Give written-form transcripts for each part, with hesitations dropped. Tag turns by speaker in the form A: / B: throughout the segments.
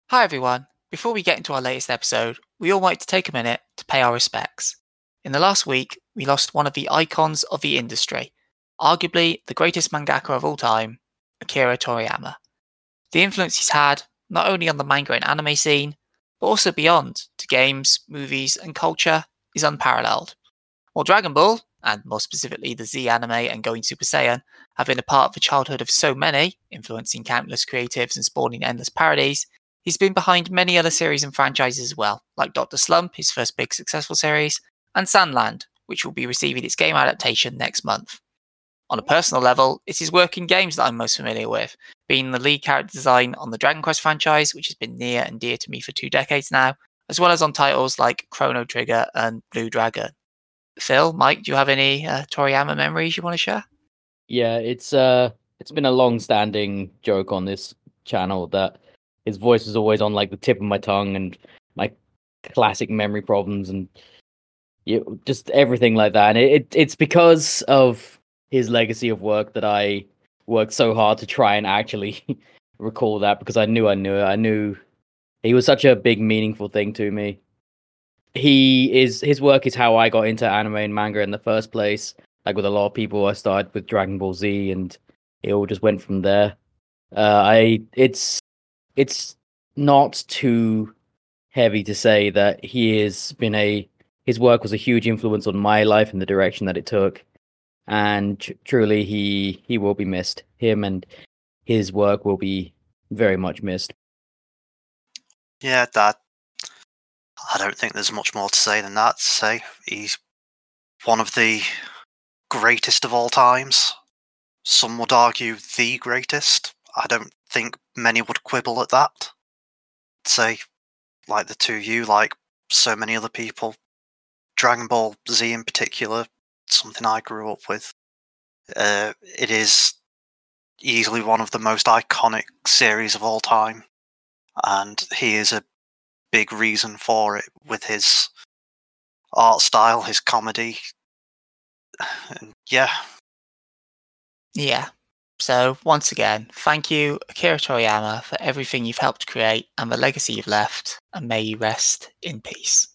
A: Hi everyone. Before we get into our latest episode, we all wanted to take a minute to pay our respects. In the last week, we lost one of the icons of the industry, arguably the greatest mangaka of all time, Akira Toriyama. The influence he's had, not only on the manga and anime scene, but also beyond to games, movies, and culture, is unparalleled. While Dragon Ball, and more specifically the Z anime and Going Super Saiyan, have been a part of the childhood of so many, influencing countless creatives and spawning endless parodies, he's been behind many other series and franchises as well, like Dr. Slump, his first big successful series, and Sandland, which will be receiving its game adaptation next month. On a personal level, it's his work in games that I'm most familiar with, being the lead character design on the Dragon Quest franchise, which has been near and dear to me for 2 decades now, as well as on titles like Chrono Trigger and Blue Dragon. Phil, Mike, do you have any Toriyama memories you want to share?
B: Yeah, it's been a long-standing joke on this channel that his voice is always on like the tip of my tongue and my classic memory problems and just everything like that. And it's because of his legacy of work that I worked so hard to try and actually recall that, because I knew it. I knew he was such a big, meaningful thing to me. His work is how I got into anime and manga in the first place. Like with a lot of people, I started with Dragon Ball Z, and it all just went from there. It's not too heavy to say that his work was a huge influence on my life and the direction that it took, and truly he will be missed. Him and his work will be very much missed.
C: Yeah, I don't think there's much more to say than that. To say he's one of the greatest of all times. Some would argue the greatest. I don't think many would quibble at that. Say, like the two of you, like so many other people, Dragon Ball Z in particular, something I grew up with. It is easily one of the most iconic series of all time, and he is a big reason for it with his art style, his comedy. And yeah.
A: So, once again, thank you, Akira Toriyama, for everything you've helped create and the legacy you've left, and may you rest in peace.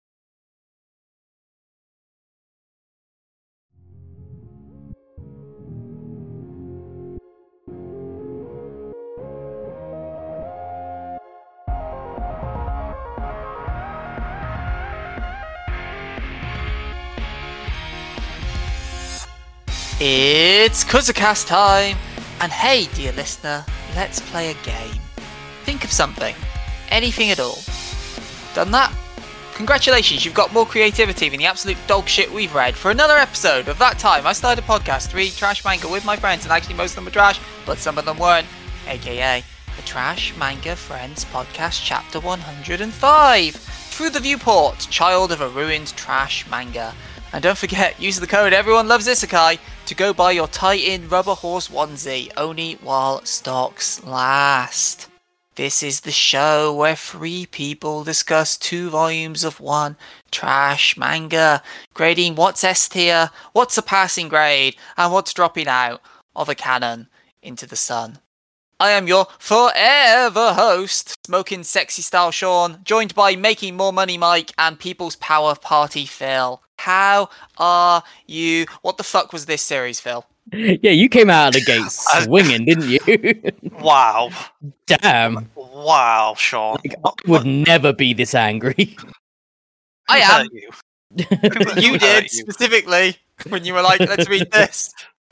A: It's Kuzucast time! And hey, dear listener, let's play a game. Think of something. Anything at all. Done that? Congratulations, you've got more creativity than the absolute dog shit we've read for another episode of That Time I Started a Podcast to read trash manga with my friends, and actually most of them were trash, but some of them weren't, aka the Trash Manga Friends Podcast Chapter 105, Through the Viewport, Child of a Ruined Trash Manga. And don't forget, use the code Everyone Loves Isekai to go buy your tie-in rubber horse onesie, only while stocks last. This is the show where 3 people discuss 2 volumes of one trash manga, grading what's S tier, what's a passing grade, and what's dropping out of a canon into the sun. I am your forever host, Smoking Sexy Style Sean, joined by Making More Money Mike and People's Power Party Phil. How are you? What the fuck was this series, Phil?
B: Yeah, you came out of the gate swinging, didn't you?
C: Wow.
B: Damn.
C: Wow, Sean.
B: Like, I would never be this angry.
A: I am.
C: You,
A: You did, specifically, when you were like, let's read this.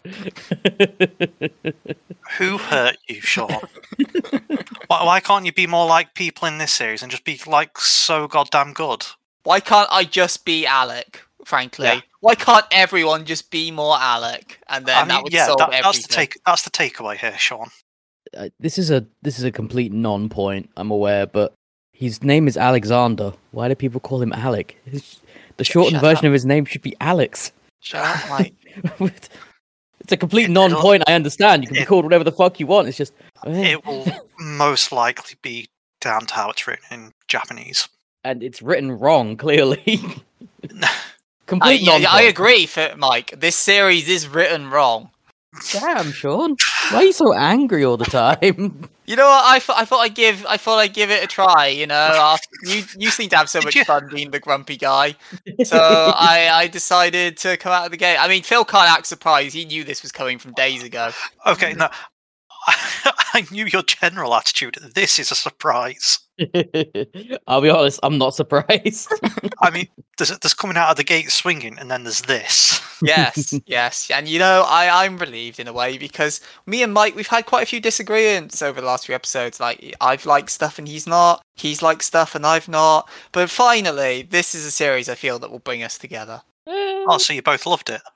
C: Who hurt you, Sean? Why can't you be more like people in this series and just be like so goddamn good?
A: Why can't I just be Alec, frankly?
C: Yeah.
A: Why can't everyone just be more Alec? And then that would solve everything.
C: That's the takeaway here, Sean.
B: This is a complete non-point, I'm aware, but his name is Alexander. Why do people call him Alec? The shortened version of his name should be Alex.
A: Shut up, Mike.
B: It's a complete non-point, I understand. You can be called whatever the fuck you want. It's just...
C: It will most likely be down to how it's written in Japanese.
B: And it's written wrong, clearly. Complete non-point.
A: I agree, Mike. This series is written wrong.
B: Damn, Sean. Why are you so angry all the time?
A: You know what? I thought I'd give it a try. You know, you seem to have so
C: Did
A: much
C: you?
A: fun being the grumpy guy, so I decided to come out of the gate. I mean, Phil can't act surprised. He knew this was coming from days ago.
C: Okay, no, I knew your general attitude. This is a surprise.
B: I'll be honest, I'm not surprised.
C: I mean, there's coming out of the gate swinging, and then there's this.
A: Yes, yes, and you know, I'm relieved in a way because me and Mike, we've had quite a few disagreements over the last few episodes. Like I've liked stuff and he's not. He's liked stuff and I've not. But finally, this is a series I feel that will bring us together.
C: Oh, so you both loved it.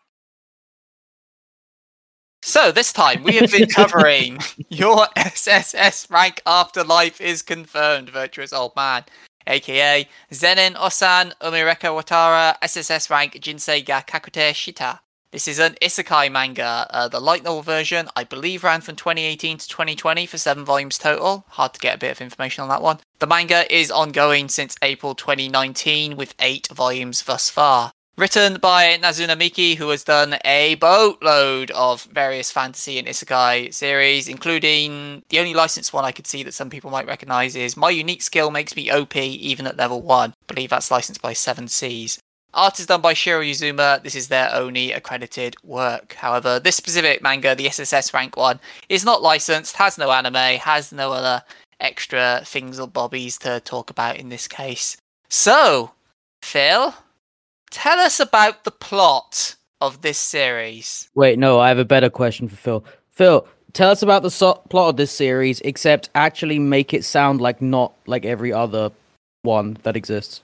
A: So this time we have been covering your SSS rank Afterlife is confirmed, Virtuous Old Man, aka Zenin Osan Umireka Watara SSS rank Jinsei ga Kakute Shita. This is an isekai manga. The light novel version, I believe, ran from 2018 to 2020 for 7 volumes total. Hard to get a bit of information on that one. The manga is ongoing since April 2019 with 8 volumes thus far. Written by Nazuna Miki, who has done a boatload of various fantasy and isekai series, including the only licensed one I could see that some people might recognise is My Unique Skill Makes Me OP even at level 1. I believe that's licensed by 7 Seas. Art is done by Shiro Yuzuma. This is their only accredited work. However, this specific manga, the SSS rank one, is not licensed, has no anime, has no other extra things or bobbies to talk about in this case. So, Phil, tell us about the plot of this series.
B: Wait, no, I have a better question for Phil. Phil, tell us about the plot of this series, except actually make it sound like not like every other one that exists.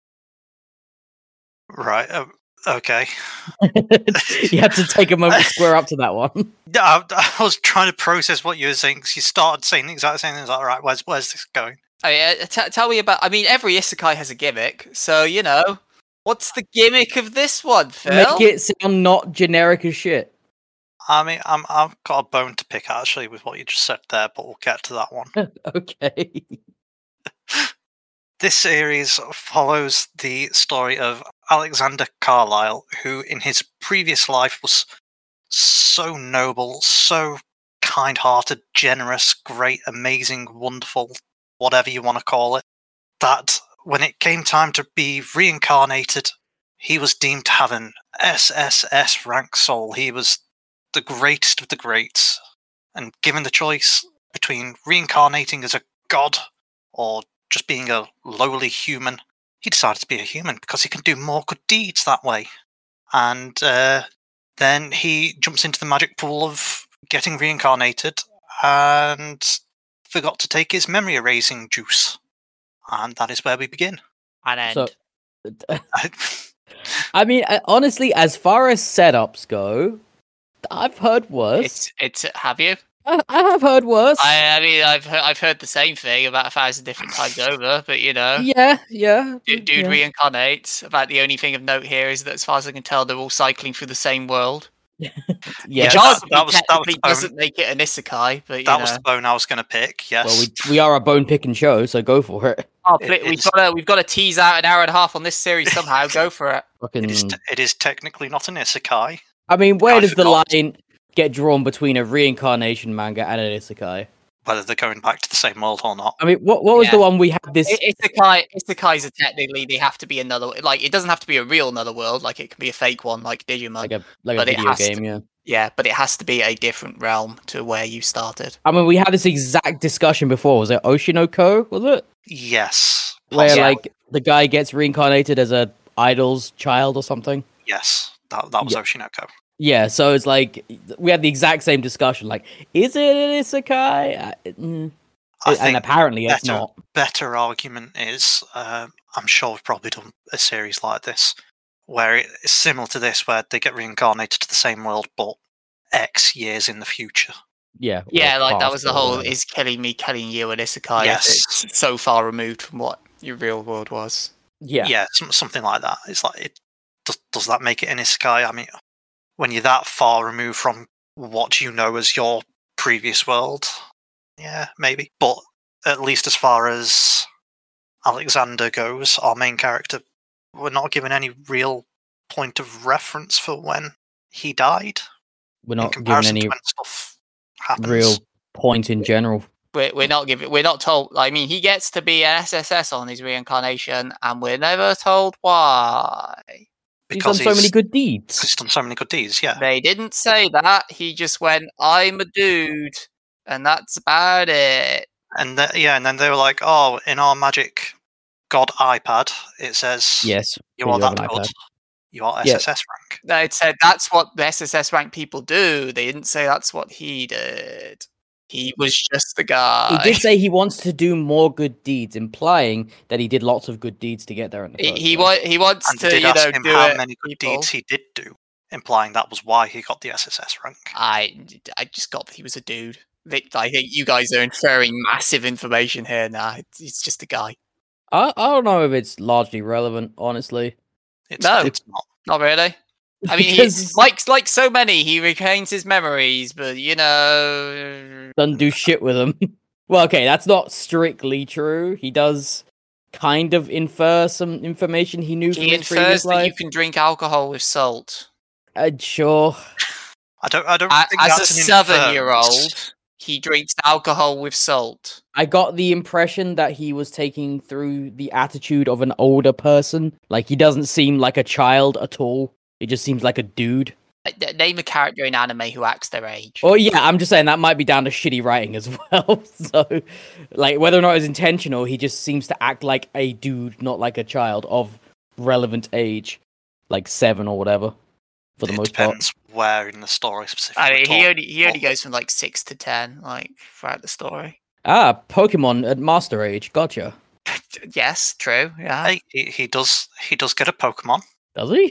C: Right. Okay.
B: You have to take a moment to square up to that one.
C: Yeah, I was trying to process what you were saying because you started saying the exact same thing. Like, right, where's this going?
A: Oh, yeah, tell me about. I mean, every isekai has a gimmick, so you know, what's the gimmick of this one, Phil?
B: Make it sound not generic as shit.
C: I mean, I've got a bone to pick actually with what you just said there, but we'll get to that one.
B: Okay.
C: This series follows the story of Alexander Carlyle, who in his previous life was so noble, so kind-hearted, generous, great, amazing, wonderful, whatever you want to call it, that when it came time to be reincarnated, he was deemed to have an SSS rank soul. He was the greatest of the greats. And given the choice between reincarnating as a god or just being a lowly human, he decided to be a human because he can do more good deeds that way. And then he jumps into the magic pool of getting reincarnated and forgot to take his memory erasing juice. And that is where we begin.
A: And end.
B: So, I mean, honestly, as far as setups go, I've heard worse.
A: It's have you?
B: I have heard worse.
A: I mean, I've heard the same thing about 1,000 different times over, but you know,
B: Yeah.
A: dude reincarnates. About the only thing of note here is that, as far as I can tell, they're all cycling through the same world.
B: Yeah.
A: Which arguably doesn't make it an isekai, but
C: that was the bone I was going to pick. Yes.
B: Well, we are a bone picking show, so go for it.
A: Oh, we've got to tease out an hour and a half on this series somehow. Go for it.
B: Fucking...
C: It is technically not an isekai.
B: I mean, where does the
C: forgot.
B: line get drawn between a reincarnation manga and an isekai?
C: Whether they're going back to the same world or not.
B: I mean, what was the one we had this?
A: Isekais are technically, they have to be another. Like, it doesn't have to be a real another world. Like, it can be a fake one, like Digimon.
B: Like a
A: but
B: video game, yeah.
A: Yeah, but it has to be a different realm to where you started.
B: I mean, we had this exact discussion before. Was it Oshinoko? Was it?
C: Yes.
B: Where
A: Yeah.
B: like the guy gets reincarnated as a idol's child or something.
C: Yes. That was
B: Yeah.
C: Oshinoko.
B: Yeah, so it's like we had the exact same discussion. Like, is it an isekai?
C: I
B: And
C: think
B: apparently it's not.
C: better argument is, I'm sure we've probably done a series like this, where it's similar to this, where they get reincarnated to the same world, but X years in the future.
B: Yeah.
A: Yeah,
B: or
A: like that
B: past
A: was the
B: or
A: whole
B: whatever.
A: is killing me, killing you an isekai. if
C: Yes.
A: It's so far removed from what your real world was.
B: Yeah.
C: Something like that. It's like, does that make it an isekai? I mean, when you're that far removed from what you know as your previous world, yeah, maybe. But at least as far as Alexander goes, our main character, we're not given any real point of reference for when he died.
B: We're
C: in
B: not given
C: comparison
B: any
C: to when stuff happens.
B: real point in general.
A: We're not told. I mean, he gets to be an SSS on his reincarnation, and we're never told why.
B: He's done so many good deeds.
C: He's done so many good deeds. Yeah.
A: They didn't say that. He just went, "I'm a dude," and that's about it.
C: And then they were like, "Oh, in our magic god iPad, it says
B: Yes,
C: you are
B: have
C: that
B: an
C: good.
B: iPad.
C: You are
B: Yeah.
C: SSS rank."
A: No, it said that's what the SSS rank people do. They didn't say that's what he did. He was just the guy.
B: He did say he wants to do more good deeds, implying that he did lots of good deeds to get there in the first
A: He
B: place.
A: wants
C: And
A: to,
C: did
A: you
C: ask
A: know,
C: him
A: do
C: how
A: it.
C: many good
A: people.
C: deeds he did do, implying that was why he got the SSS rank.
A: I just got that he was a dude. I think you guys are inferring massive information here. Nah, it's just a guy.
B: I don't know if it's largely relevant, honestly.
C: It's
A: No.
C: not.
A: Not really. I mean,
B: Because-
A: like so many, he retains his memories, but you know,
B: Doesn't do shit with them. Well, okay, that's not strictly true. He does kind of infer some information he knew from
A: he
B: his previous
A: infers that you
B: life.
A: can drink alcohol with salt.
B: Sure.
C: I don't think
A: As a
C: that's an
A: 7-year-old,
C: inference.
A: he drinks alcohol with salt.
B: I got the impression that he was taking through the attitude of an older person. Like, he doesn't seem like a child at all. He just seems like a dude.
A: Name a character in anime who acts their age.
B: Oh yeah, I'm just saying that might be down to shitty writing as well. So, like, whether or not it's intentional, he just seems to act like a dude, not like a child of relevant age, like 7 or whatever, for the
C: It
B: most part.
C: depends where in the story specifically.
A: I mean,
C: we're
A: he only
C: talking.
A: goes from like 6 to 10, like throughout the story.
B: Ah, Pokemon at Master Age. Gotcha.
A: Yes, true. Yeah.
C: Hey, he does get a Pokemon.
B: Does he?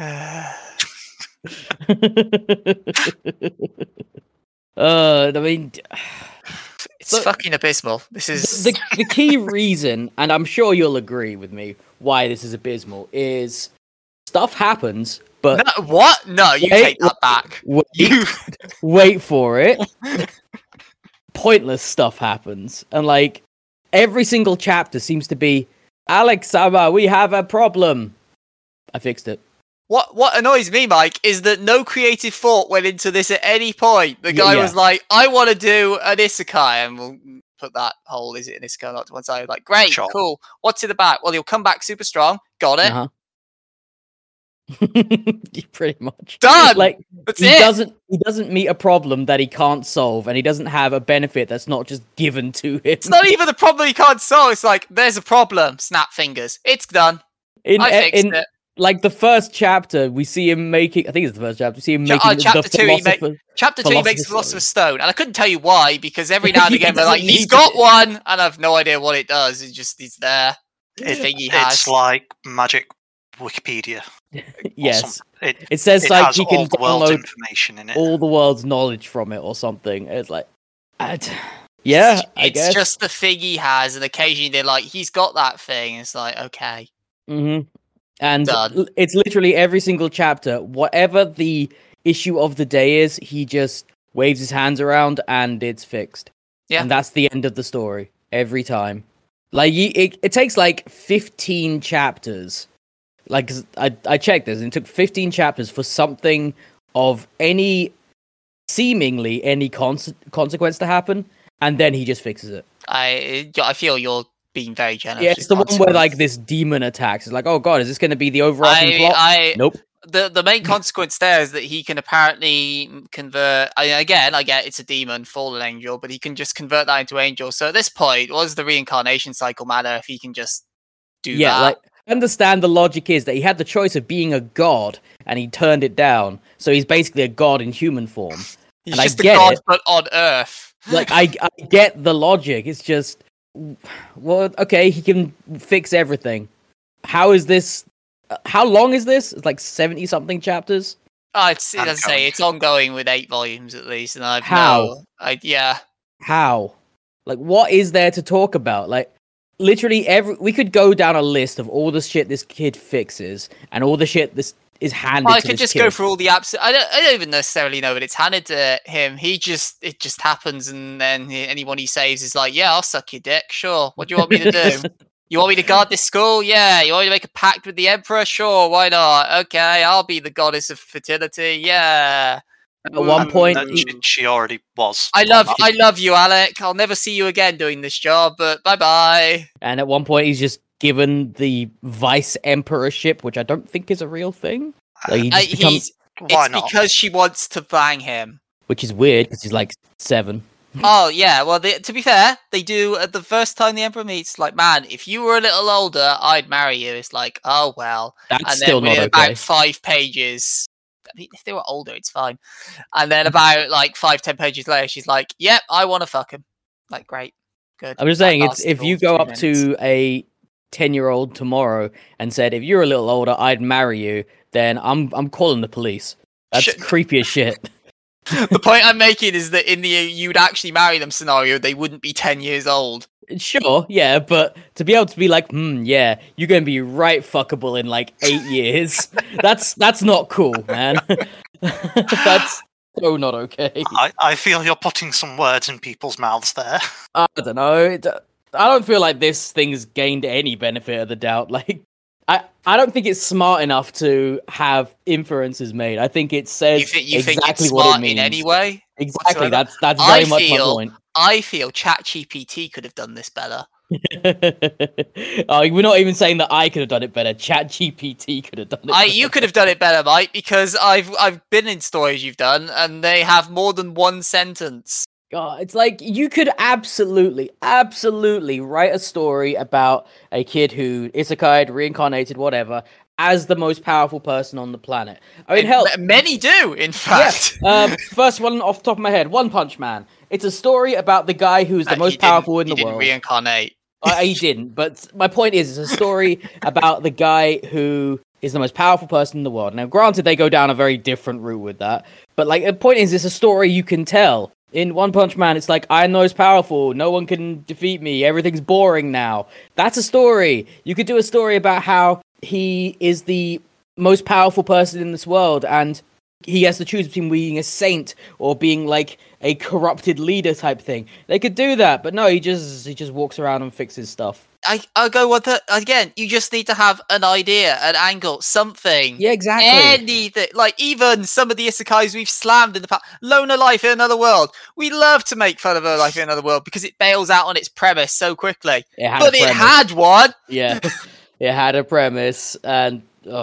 B: I mean,
A: It's
B: So-
A: fucking abysmal. This is
B: the key reason, and I'm sure you'll agree with me, why this is abysmal is stuff happens, but
A: no, what? No, you
B: Wait,
A: take that back.
B: wait,
A: You
B: wait for it. Pointless stuff happens, and like every single chapter seems to be, Alex Sama, we have a problem. I fixed it.
A: What annoys me, Mike, is that no creative thought went into this at any point. The guy
B: Yeah.
A: was like, "I want to do an isekai," and we'll put that whole "is it an isekai?" not to one side. Like, great,
C: Sure.
A: cool. What's it about? Well, he'll come back super strong. Got it.
B: Uh-huh. Pretty much
A: Done.
B: Like
A: That's
B: he
A: it.
B: doesn't meet a problem that he can't solve, and he doesn't have a benefit that's not just given to him.
A: It's not even the problem he can't solve. It's like, there's a problem. Snap fingers. It's done. I fixed it.
B: Like the first chapter, we see him making. I think it's the first chapter. We see him
A: Cha-
B: making
A: chapter
B: the
A: 2, he
B: philosopher.
A: Chapter 2 he makes
B: Philosopher's
A: Philosopher's Stone, and I couldn't tell you why, because every now and
B: He
A: again they're like,
B: doesn't
A: he's
B: need
A: got
B: it.
A: one, and I've no idea what it does. It's there. The thing he has.
C: It's like magic Wikipedia. or
B: Yes,
C: something.
B: it says
C: It
B: like
C: has
B: he
C: all
B: can
C: the world's
B: download
C: information in it.
B: all the world's knowledge from it or something. It's like, yeah, I
A: It's
B: guess.
A: just the thing he has, and occasionally they're like, he's got that thing. It's like, okay.
B: hmm And
A: Done.
B: it's literally every single chapter, whatever the issue of the day is, he just waves his hands around and it's fixed.
A: Yeah.
B: And that's the end of the story every time. Like it takes like 15 chapters. Like 'cause I checked this, and it took 15 chapters for something of seemingly any consequence to happen, and then he just fixes it.
A: I feel you're being very generous.
B: Yeah,
A: with
B: it's the one where like
A: consequence.
B: this demon attacks. It's like, oh god, is this going to be the overarching plot? Nope.
A: The main consequence there is that he can apparently convert. Again, I get it's a demon, fallen angel, but he can just convert that into angel. So at this point, what does the reincarnation cycle matter if he can just do
B: Yeah,
A: that?
B: like understand the logic is that he had the choice of being a god and he turned it down. So he's basically a god in human form.
A: He's
B: and I
A: just a
B: get
A: god,
B: it.
A: but on Earth.
B: Like I get the logic. It's just, well, okay, he can fix everything. How is this? How long is this? It's like 70 something chapters.
A: As I
C: Ongoing.
A: say, it's ongoing with 8 volumes at least, and I've
B: How?
A: yeah.
B: How? Like, what is there to talk about? Like, literally we could go down a list of all the shit this kid fixes and all the shit this is handed
A: I
B: to
A: could
B: this
A: just
B: kid.
A: go for all the absolute. I don't even necessarily know that it's handed to him. It just happens, and then anyone he saves is like, yeah, I'll suck your dick. Sure. What do you want me to do? You want me to guard this school? Yeah. You want me to make a pact with the emperor? Sure. Why not? Okay, I'll be the goddess of fertility. Yeah.
B: At one point,
C: No, she already was.
A: I love you, Alec. I'll never see you again doing this job, but bye-bye.
B: and at one point he's just given the vice emperorship, which I don't think is a real thing. Like he just becomes,
C: Why
A: it's
C: not?
A: because she wants to bang him.
B: which is weird because he's like 7.
A: Oh, yeah, well, to be fair, they do, at the first time the Emperor meets, like, man, if you were a little older, I'd marry you. It's like, oh, well.
B: That's
A: And
B: still
A: then
B: not
A: within
B: okay.
A: about 5 pages, I mean, if they were older, it's fine. And then about, like, 5-10 pages later, she's like, yep, I want to fuck him. Like, great. Good.
B: I'm just
A: That
B: saying, it's
A: lasted
B: if
A: all
B: you go
A: 3
B: up
A: minutes.
B: to a 10-year-old tomorrow and said, if you're a little older, I'd marry you, then I'm calling the police. That's
A: Shit.
B: creepy as shit.
A: The point I'm making is that in the you'd actually marry them scenario, they wouldn't be 10 years old.
B: Sure, yeah, but to be able to be like, yeah, you're gonna be right fuckable in like 8 years. That's not cool, man. That's so not okay.
C: I feel you're putting some words in people's mouths there.
B: I don't know. I don't feel like this thing's gained any benefit of the doubt. Like, I don't think it's smart enough to have inferences made. I think it says
A: You think
B: exactly
A: it's
B: what
A: smart
B: it means.
A: in any way?
B: Exactly.
A: whatsoever?
B: That's
A: I
B: very much my
A: feel-
B: point.
A: I feel ChatGPT could have done this better.
B: Oh, we're not even saying that I could have done it better. ChatGPT could have done it. Better.
A: You could have done it better, Mike, because I've been in stories you've done, and they have more than one sentence.
B: God, it's like you could absolutely write a story about a kid who isekai'd, reincarnated, whatever, as the most powerful person on the planet. I mean, hell,
A: Many do, in fact.
B: First one off the top of my head, One Punch Man. It's a story about the guy who's the most powerful in the
A: He didn't
B: world.
A: reincarnate.
B: He didn't, but my point is, it's a story about the guy who is the most powerful person in the world. Now, granted, they go down a very different route with that, but like the point is, it's a story you can tell. In One Punch Man, it's like, I'm the most powerful, no one can defeat me, everything's boring now. That's a story. You could do a story about how he is the most powerful person in this world, and he has to choose between being a saint or being like a corrupted leader type thing. They could do that, but no, he just walks around and fixes stuff.
A: I go with it again. You just need to have an idea, an angle, something.
B: Yeah, exactly.
A: Anything. Like, even some of the isekais we've slammed in the past. Lona Life in Another World. We love to make fun of Her Life in Another World because it bails out on its premise so quickly. But it had one.
B: Yeah, it had a premise, and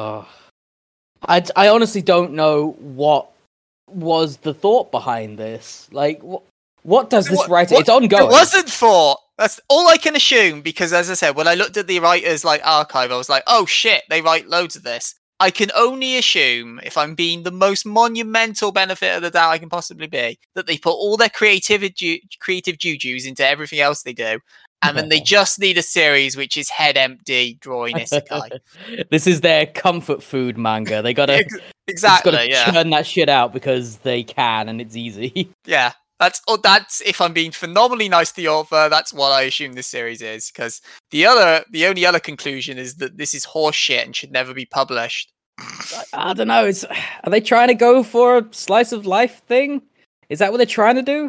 B: I honestly don't know what was the thought behind this. Like, what does this writer? It's ongoing.
A: It wasn't thought. That's all I can assume, because as I said, when I looked at the writer's archive, I was like, oh shit, they write loads of this. I can only assume, if I'm being the most monumental benefit of the doubt I can possibly be, that they put all their creative jujus into everything else they do, and then they just need a series which is head empty drawing isekai.
B: This is their comfort food manga. They gotta
A: exactly,
B: churn that shit out because they can, and it's easy.
A: Yeah. That's if I'm being phenomenally nice to the author, that's what I assume this series is. Because the only other conclusion is that this is horseshit and should never be published.
B: I don't know. Are they trying to go for a slice of life thing? Is that what they're trying to do?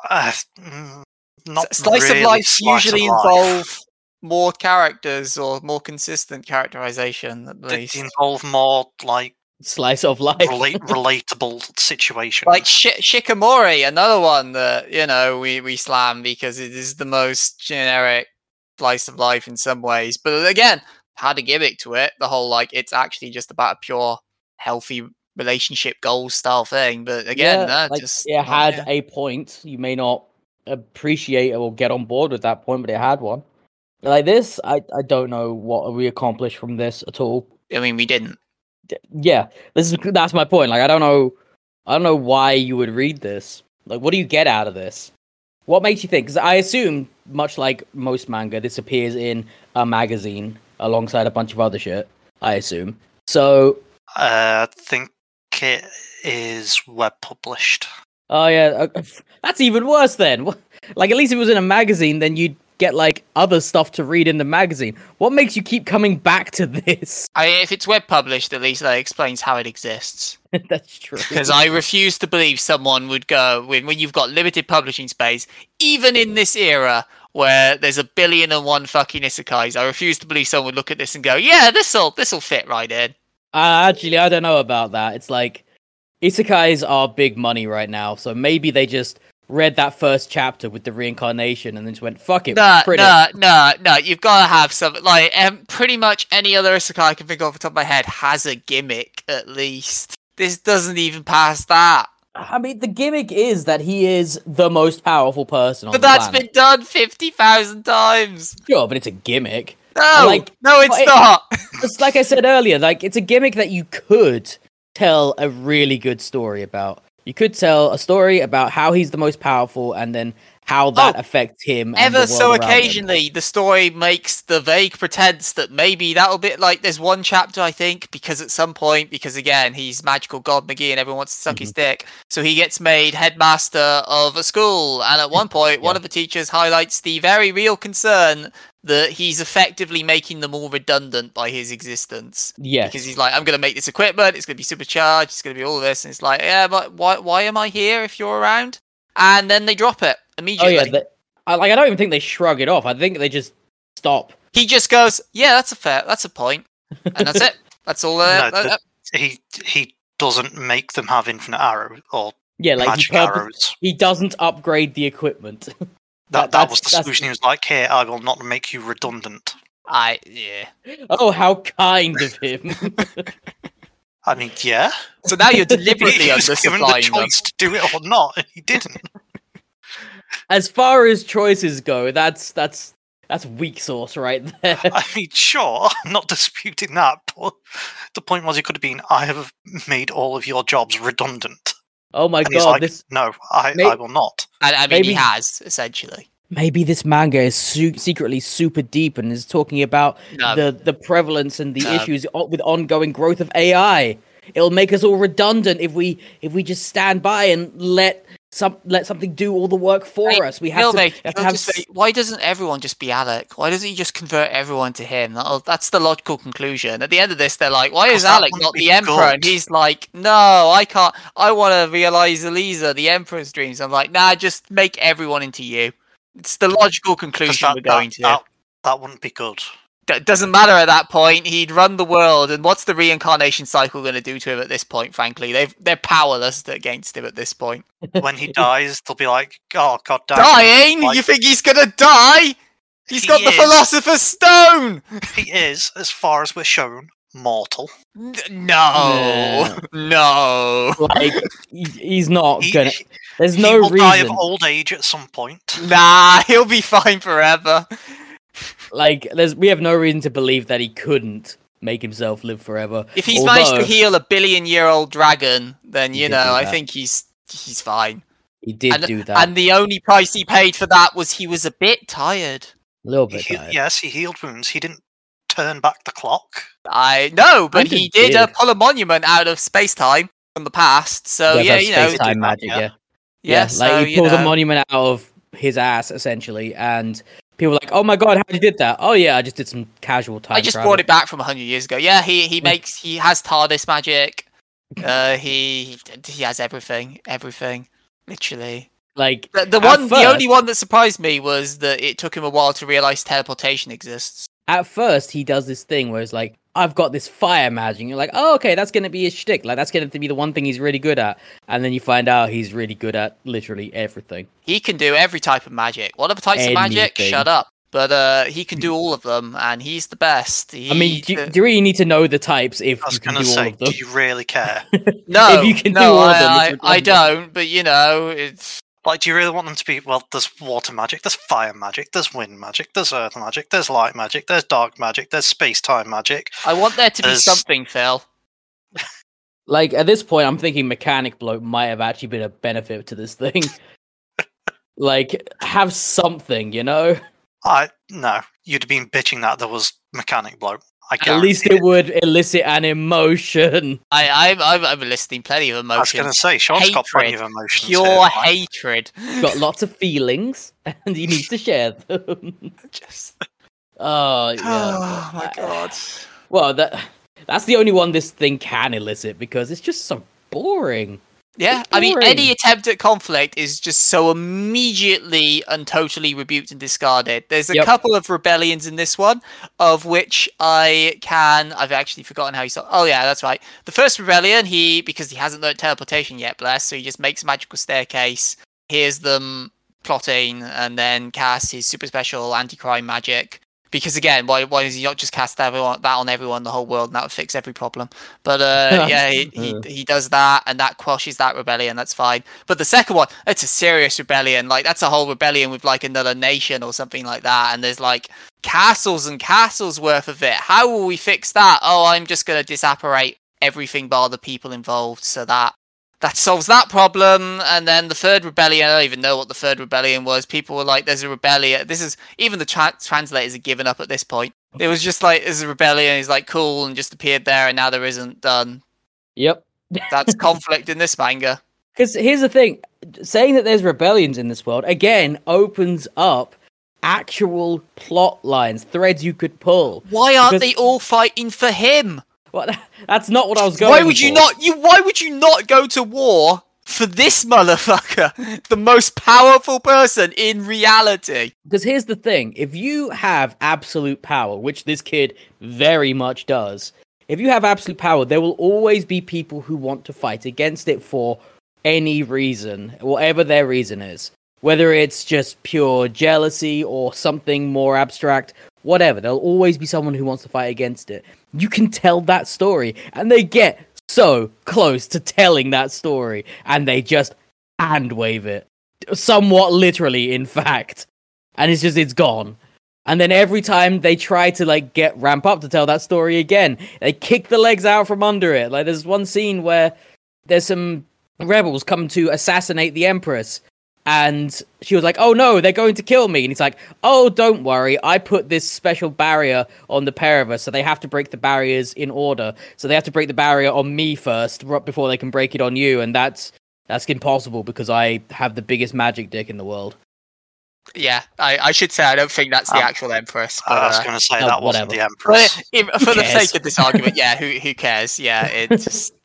C: Not
A: slice
C: really
A: of life
C: slice
A: usually
C: of life.
A: involve more characters or more consistent characterization, at
C: Did
A: least.
C: it involve more like
B: Slice of life.
C: relatable situations?
A: Like Shikamori, another one that we slam because it is the most generic slice of life in some ways. But again, had a gimmick to it. The whole it's actually just about a pure healthy relationship goals style thing. But again,
B: it had a point. You may not appreciate or get on board with that point, but it had one. Like this, I don't know what we accomplished from this at all.
A: I mean, we didn't.
B: Yeah, that's my point. Like, I don't know why you would read this. Like, what do you get out of this? What makes you think? Because I assume, much like most manga, this appears in a magazine alongside a bunch of other shit. I assume. So,
C: I think it is web published.
B: Oh yeah, that's even worse then. Like, at least if it was in a magazine, then you'd get other stuff to read in the magazine. What makes you keep coming back to this?
A: If it's web published, at least that explains how it exists.
B: That's true.
A: Because I refuse to believe someone would go when you've got limited publishing space, even in this era where there's 1,000,000,001 fucking isekais. I refuse to believe someone would look at this and go, "Yeah, this'll fit right in."
B: Actually, I don't know about that. It's like, isekais are big money right now, so maybe they just read that first chapter with the reincarnation and then just went, fuck it, print it.
A: No. You've got to have something. Like, pretty much any other isekai I can think of off the top of my head has a gimmick, at least. This doesn't even pass that.
B: I mean, the gimmick is that he is the most powerful person on the
A: But that's
B: planet.
A: been done 50,000 times.
B: Sure, but it's a gimmick.
A: No, no, it's not.
B: It's like I said earlier, like it's a gimmick that you could tell a really good story about. You could tell a story about how he's the most powerful and then how that affects him. And
A: Ever
B: the
A: so
B: world around him.
A: occasionally, the story makes the vague pretense that maybe that'll be like there's one chapter, I think, because at some point, because again, he's magical god McGee and everyone wants to suck his dick, so he gets made headmaster of a school. And at one point, one of the teachers highlights the very real concern that he's effectively making them all redundant by his existence.
B: Yes.
A: Because he's like, I'm going to make this equipment, it's going to be supercharged, it's going to be all of this. And it's like, yeah, but why am I here if you're around? And then they drop it immediately.
B: Oh yeah, I don't even think they shrug it off. I think they just stop.
A: He just goes, yeah, that's a point. And that's it. That's all.
C: He doesn't make them have infinite arrows or magic arrows.
B: He doesn't upgrade the equipment.
C: That was the solution. He was like, "Here, I will not make you redundant."
A: Yeah.
B: Oh, how kind of him.
C: I mean, yeah.
A: So now you're deliberately
C: he was given the
A: undersupplying them.
C: choice to do it or not, and he didn't.
B: As far as choices go, that's weak sauce right there.
C: I mean, sure, I'm not disputing that, but the point was, it could have been, "I have made all of your jobs redundant."
B: Oh my
C: And he's
B: god!
C: like, no, I will not.
A: And I mean, he has essentially.
B: Maybe this manga is secretly super deep and is talking about
A: No.
B: the prevalence and the issues with ongoing growth of AI. It'll make us all redundant if we just stand by and let something do all the work for us. We have to.
A: Why doesn't everyone just be Alec? Why doesn't he just convert everyone to him? That's the logical conclusion. At the end of this, they're like, why is Alec not the Emperor? And he's like, no, I can't. I want to realize Elisa, the Emperor's dreams. I'm like, nah, just make everyone into you. It's the logical conclusion we're going to.
C: That wouldn't be good.
A: It doesn't matter at that point. He'd run the world, and what's the reincarnation cycle going to do to him at this point? Frankly, they're powerless against him at this point.
C: When he dies, they'll be like, "Oh God, damn!"
A: Dying?
C: Like,
A: you think he's gonna die? He's got the Philosopher's Stone.
C: He is, as far as we're shown, mortal.
A: No.
B: Like he's not gonna. There's
C: he
B: no
C: will
B: reason.
C: die of old age at some point.
A: Nah, he'll be fine forever.
B: Like, we have no reason to believe that he couldn't make himself live forever.
A: If he's managed to heal a billion-year-old dragon, then I think he's fine.
B: He did do that,
A: and the only price he paid for that was he was a bit tired.
B: A little bit tired.
C: Yes, he healed wounds. He didn't turn back the clock.
A: I know, but he did pull a monument out of space-time from the past. So
B: space-time magic. Yeah,
A: so,
B: like he pulls a monument out of his ass essentially, and people are like, "Oh my god, how did you did that?" Oh yeah, I just did some casual time.
A: I just brought it back from 100 years ago. Yeah, he has TARDIS magic. He has everything, literally.
B: Like
A: the only one that surprised me was that it took him a while to realize teleportation exists.
B: At first, he does this thing where it's like, I've got this fire magic. And you're like, oh, okay, that's going to be his shtick. Like, that's going to be the one thing he's really good at. And then you find out he's really good at literally everything.
A: He can do every type of magic. What other types of magic? Shut up. But he can do all of them, and he's the best. Do you
B: really need to know the types if you can do all of them?
C: Do you really care?
A: No,
B: if you can do all of them,
A: I don't. But it's...
C: Like, do you really want them to be, well, there's water magic, there's fire magic, there's wind magic, there's earth magic, there's light magic, there's dark magic, there's space-time magic.
A: I want there to be something, Phil.
B: Like, at this point, I'm thinking Mechanic Bloat might have actually been a benefit to this thing. Like, have something, No,
C: you'd have been bitching that there was Mechanic Bloat.
B: At least it would elicit an emotion.
A: I'm eliciting plenty of emotion.
C: I was going to say, Sean's got plenty of emotions.
A: Pure hatred.
B: Got lots of feelings, and he needs to share them. Oh, yeah.
A: Oh, my God.
B: Well, that's the only one this thing can elicit, because it's just so boring.
A: Yeah, I mean,
B: Boring.
A: any attempt at conflict is just so immediately and totally rebuked and discarded. There's a
B: Yep.
A: couple of rebellions in this one, of which I've actually forgotten how he saw. Oh yeah, that's right. The first rebellion, because he hasn't learned teleportation yet, bless, so he just makes a magical staircase, hears them plotting, and then casts his super special anti-crime magic. Because again, why does he not just cast that on everyone, the whole world, and that would fix every problem? But yeah, he does that, and that quashes that rebellion. That's fine. But the second one, it's a serious rebellion. Like that's a whole rebellion with like another nation or something like that. And there's like castles and castles worth of it. How will we fix that? Oh, I'm just gonna disapparate everything bar the people involved, so that solves that problem. And then the third rebellion, I don't even know what the third rebellion was. People were like, there's a rebellion. This is, even the translators are given up at this point. It was just like, there's a rebellion, he's like, cool, and just appeared there, and now there isn't. Done.
B: Yep.
A: That's conflict in this manga.
B: Because here's the thing, saying that there's rebellions in this world, again, opens up actual plot lines, threads you could pull.
A: Why aren't they all fighting for him?
B: Well, that's not what I was going
A: Why would you
B: for.
A: not? Why would you not go to war for this motherfucker, the most powerful person in reality?
B: Because here's the thing, if you have absolute power, which this kid very much does, if you have absolute power, there will always be people who want to fight against it for any reason, whatever their reason is. Whether it's just pure jealousy or something more abstract, whatever, there'll always be someone who wants to fight against it. You can tell that story, and they get so close to telling that story, and they just hand wave it. Somewhat literally, in fact. And it's gone. And then every time they try to ramp up to tell that story again, they kick the legs out from under it. Like there's one scene where there's some rebels come to assassinate the Empress, and she was like, oh no, they're going to kill me. And he's like, oh, don't worry, I put this special barrier on the pair of us, so they have to break the barriers in order. So they have to break the barrier on me first before they can break it on you, and that's impossible because I have the biggest magic dick in the world.
A: Yeah, I should say I don't think that's the actual Empress. But,
C: I was going to say that wasn't the Empress.
A: But for the sake of this argument, yeah, who cares? Yeah, it just...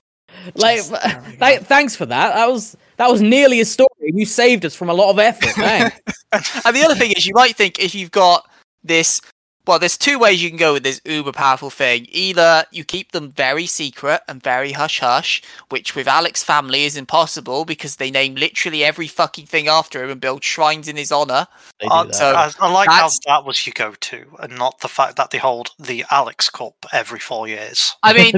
B: thanks for that. That was nearly a story. You saved us from a lot of effort. Thanks.
A: And the other thing is, you might think if you've got this, well, there's two ways you can go with this uber powerful thing. Either you keep them very secret and very hush hush, which with Alex's family is impossible because they name literally every fucking thing after him and build shrines in his honor.
C: So I like how that was your go-to, and not the fact that they hold the Alex Cup every 4 years.
A: I mean,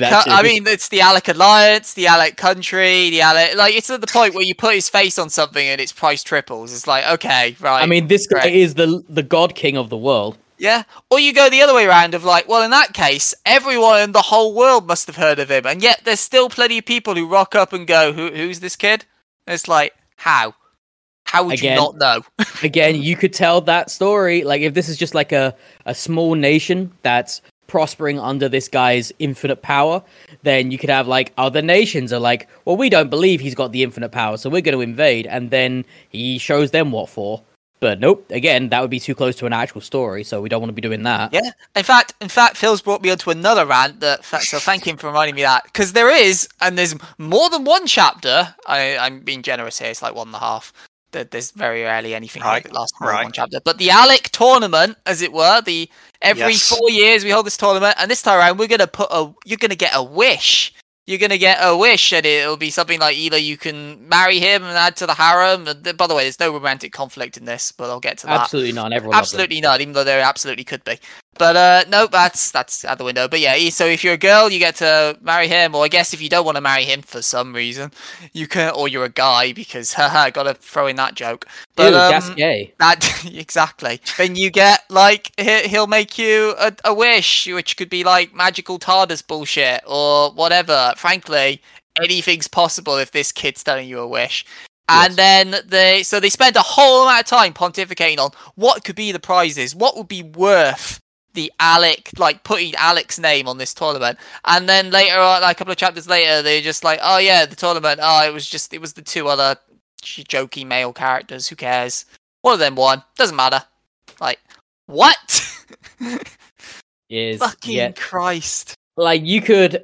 A: it's the Alec Alliance, the Alec Country, the Alec. Like, it's at the point where you put his face on something and its price triples. It's like, okay, right.
B: I mean, this guy is the god king of the world.
A: Yeah, or you go the other way around of like, well, in that case, everyone in the whole world must have heard of him, and yet there's still plenty of people who rock up and go, who's this kid? And it's like, how? How would you not know?
B: Again, you could tell that story. Like, if this is just like a small nation that's prospering under this guy's infinite power, then you could have like other nations are like, well, we don't believe he's got the infinite power, so we're going to invade, and then he shows them what for. But nope, again, that would be too close to an actual story, so we don't want to be doing that.
A: Yeah, in fact, Phil's brought me onto another rant, so thank him for reminding me that. Because there's more than one chapter, I'm being generous here, it's like 1.5. There's very rarely anything like that lasts more than one chapter. But the Alec tournament, as it were, every 4 years we hold this tournament, and this time around you're gonna get a wish. You're going to get a wish, and it'll be something like either you can marry him and add to the harem. And by the way, there's no romantic conflict in this, but I'll get to that.
B: Absolutely none.
A: Absolutely none, even though there absolutely could be. But no, that's out the window. But yeah, so if you're a girl, you get to marry him, or I guess if you don't want to marry him for some reason, you can, or you're a guy, because haha, gotta throw in that joke. But
B: that's gay.
A: That exactly. Then you get like he'll make you a wish, which could be like magical TARDIS bullshit or whatever. Frankly, anything's possible if this kid's telling you a wish. And then they spend a whole amount of time pontificating on what could be the prizes, what would be worth the Alec, like putting Alec's name on this tournament. And then later on, like a couple of chapters later, they're just like, oh yeah, the tournament, it was the two other jokey male characters, who cares? One of them won, doesn't matter. Like, what?
B: Is
A: fucking Christ.
B: Like, you could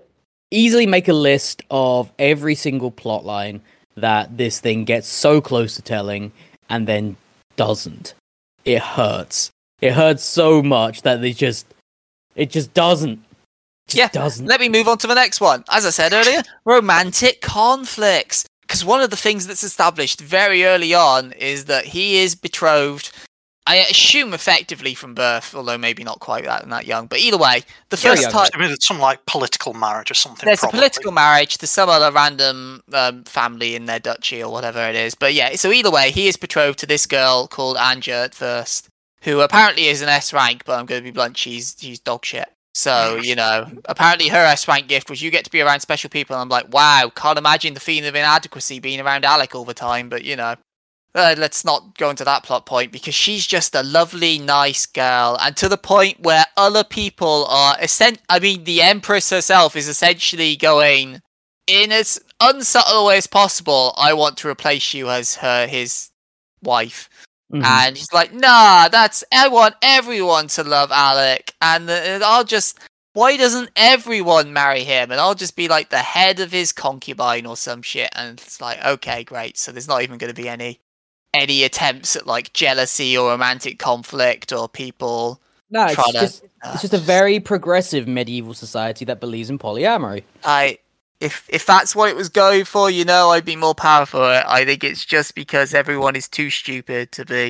B: easily make a list of every single plot line that this thing gets so close to telling and then doesn't. It hurts. It hurts so much that it just doesn't. Doesn't.
A: Let me move on to the next one. As I said earlier, romantic conflicts. Because one of the things that's established very early on is that he is betrothed. I assume effectively from birth, although maybe not quite that young. But either way, the first time...
C: I mean, it's some like political marriage or something.
A: There's
C: probably.
A: a political marriage to some other random family in their duchy or whatever it is. But yeah, so either way, he is betrothed to this girl called Anja at first, who apparently is an S rank, but I'm going to be blunt, she's dog shit. So, apparently her S rank gift was you get to be around special people. And I'm like, wow, can't imagine the feeling of inadequacy being around Alec all the time. But, let's not go into that plot point because she's just a lovely, nice girl. And to the point where other people are... the Empress herself is essentially going, in as unsubtle a way as possible, I want to replace you as his wife. Mm-hmm. And he's like, nah, I want everyone to love Alec. And why doesn't everyone marry him? And I'll just be like the head of his concubine or some shit. And it's like, okay, great. So there's not even going to be any attempts at like jealousy or romantic conflict or people.
B: No, it's just a very progressive medieval society that believes in polyamory.
A: If that's what it was going for, I'd be more powerful for it. I think it's just because everyone is too stupid to be.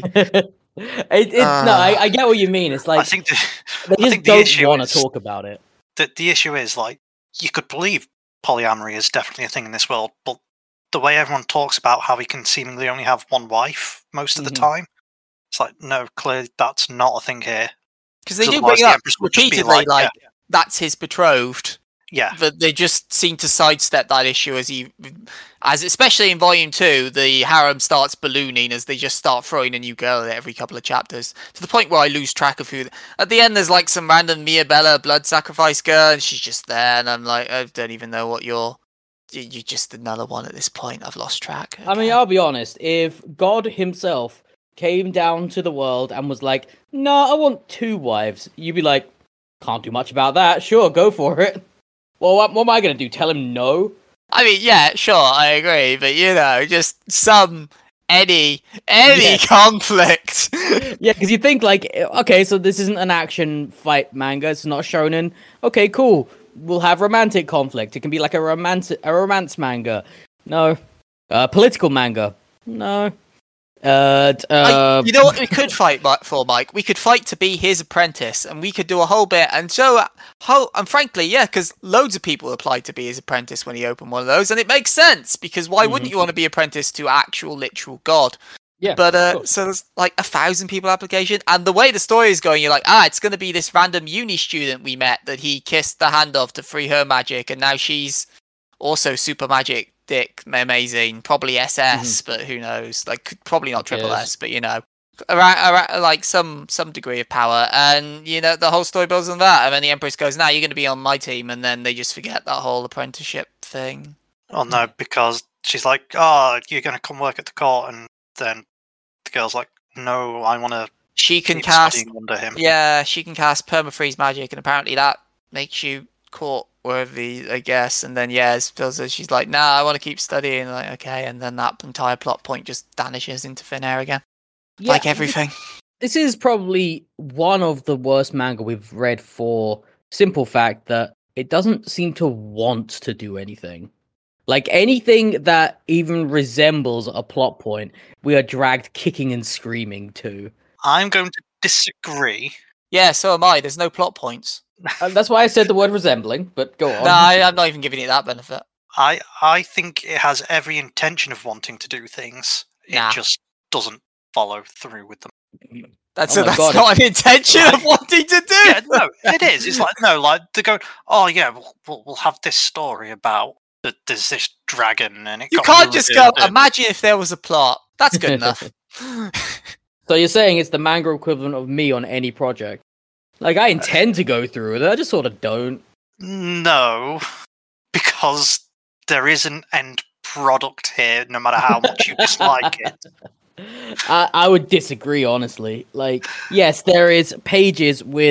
B: I get what you mean. It's like they just don't want to talk about it.
C: The issue is like you could believe polyamory is definitely a thing in this world, but the way everyone talks about how he can seemingly only have one wife most of the time, it's like no, clearly that's not a thing here.
A: Because they do bring up repeatedly that's his betrothed.
C: Yeah,
A: but they just seem to sidestep that issue as especially in Volume 2, the harem starts ballooning as they just start throwing a new girl at it every couple of chapters, to the point where I lose track of who... At the end, there's like some random Mia Bella blood sacrifice girl, and she's just there, and I'm like, I don't even know what you're just another one at this point. I've lost track. Okay.
B: I mean, I'll be honest, if God himself came down to the world and was like, no, I want 2 wives, you'd be like, can't do much about that, sure, go for it. Well, what am I going to do? Tell him no?
A: I mean, yeah, sure, I agree, but just any conflict.
B: Yeah, because you think like, okay, so this isn't an action fight manga, it's not shonen. Okay, cool. We'll have romantic conflict. It can be like a romance manga. No. Political manga. No.
A: You know what we could fight for, Mike? We could fight to be his apprentice, and we could do a whole bit. And frankly, yeah, because loads of people applied to be his apprentice when he opened one of those, and it makes sense because why wouldn't you want to be apprenticed to actual literal god?
B: Yeah.
A: But so there's like 1,000 people application, and the way the story is going, you're like, it's going to be this random uni student we met that he kissed the hand of to free her magic, and now she's also super magic. Dick, amazing, probably SS, but who knows? Like, probably not triple S, but around like some degree of power, and the whole story builds on that. And then the Empress goes, "Now you're going to be on my team," and then they just forget that whole apprenticeship thing.
C: Oh no, because she's like, "Oh, you're going to come work at the court," and then the girl's like, "No, I want to."
A: She can cast
C: under him.
A: Yeah, she can cast permafreeze magic, and apparently that makes you court worthy, I guess. And then she's like, nah, I want to keep studying. Like, okay, and then that entire plot point just vanishes into thin air again, like everything.
B: This is probably one of the worst manga we've read for simple fact that it doesn't seem to want to do anything. Like anything that even resembles a plot point, we are dragged kicking and screaming to.
C: I'm going to disagree.
A: Yeah, so am I. There's no plot points.
B: That's why I said the word resembling, but go on.
A: No, I'm not even giving it that benefit.
C: I think it has every intention of wanting to do things. It just doesn't follow through with them.
A: That's not an intention of wanting to do.
C: Yeah, no, it is. It's like, no, like, they're going, oh yeah, we'll have this story about that there's this dragon and it.
A: You can't just go, imagine if there was a plot. That's good enough.
B: So you're saying it's the manga equivalent of me on any project? Like, I intend to go through with it, I just sort of don't.
C: No, because there is an end product here, no matter how much you dislike it.
B: I would disagree, honestly. Like, yes, there is pages with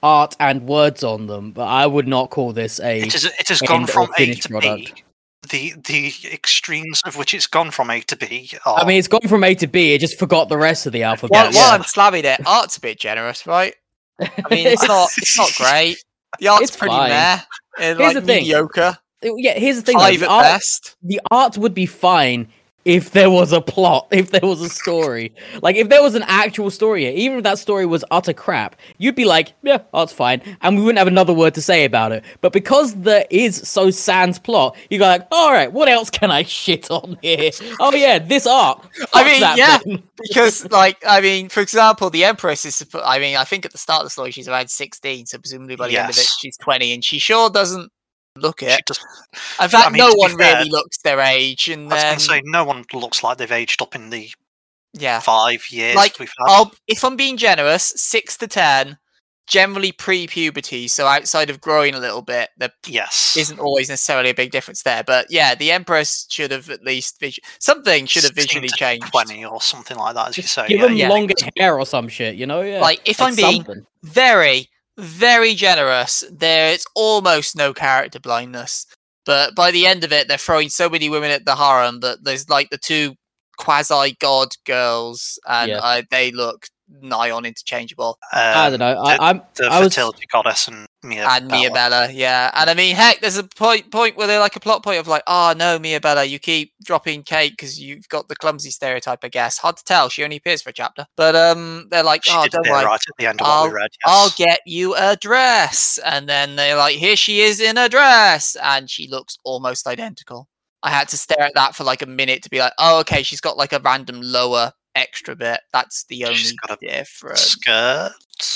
B: art and words on them, but I would not call this a.
C: It has gone
B: end or
C: from A
B: finished
C: to
B: product.
C: B. The extremes of which it's gone from A to B.
B: I mean, it's gone from A to B. It just forgot the rest of the alphabet.
A: While I'm slamming it, art's a bit generous, right? I mean, it's not great. The art's
B: It's
A: pretty
B: fine.
A: meh.
B: Here's
A: Like
B: the thing.
A: mediocre.
B: Yeah, here's the thing. though,
A: 5 at best.
B: The art would be fine if there was a plot, if there was a story. Like, if there was an actual story here, even if that story was utter crap, you'd be like, yeah, art's fine, and we wouldn't have another word to say about it. But because there is so sans plot, you go like, all right, what else can I shit on here? Oh yeah, this art.
A: I
B: Fuck
A: mean,
B: that
A: yeah,
B: then.
A: because, like, I mean, for example, the Empress is, I mean, I think at the start of the story she's around 16, so presumably by the end of it
C: Yes.
A: she's 20, and she sure doesn't look
C: She
A: it.
C: does,
A: In fact,
C: I mean,
A: no
C: to be
A: one
C: fair,
A: really looks their age, and
C: I was going
A: then,
C: to say, no one looks like they've aged up in the
A: yeah.
C: 5 years
A: Like,
C: we've had.
A: if I'm being generous, 6 to 10, generally pre-puberty, so outside of growing a little bit, there
C: Yes.
A: isn't always necessarily a big difference there. But yeah, the Empress should have at least something should have
C: 16
A: visually
C: to
A: changed.
C: 20 or something like that, as you say.
B: Give
C: Yeah,
B: them
A: yeah.
B: longer hair or some shit, you know? Yeah.
A: Like, if I'm being
B: something.
A: very, very generous, there's almost no character blindness. But by the end of it, they're throwing so many women at the harem that there's like the 2 quasi-god girls, and
B: Yeah.
A: they look nigh on interchangeable.
B: I don't know. I was
C: fertility goddess and Mia
A: And
C: Bella.
A: Mia Bella, yeah. And I mean, heck, there's a point where they're like a plot point of like, oh no, Mia Bella, you keep dropping Kate because you've got the clumsy stereotype, I guess. Hard to tell. She only appears for a chapter. But they're like,
C: She
A: oh,
C: did
A: don't
C: appear
A: worry.
C: right at the end of what we read. Yes.
A: I'll get you a dress. And then they're like, here she is in a dress. And she looks almost identical. I had to stare at that for like a minute to be like, oh, okay, she's got like a random lower extra bit. That's the only
C: She's got a
A: difference.
C: skirt.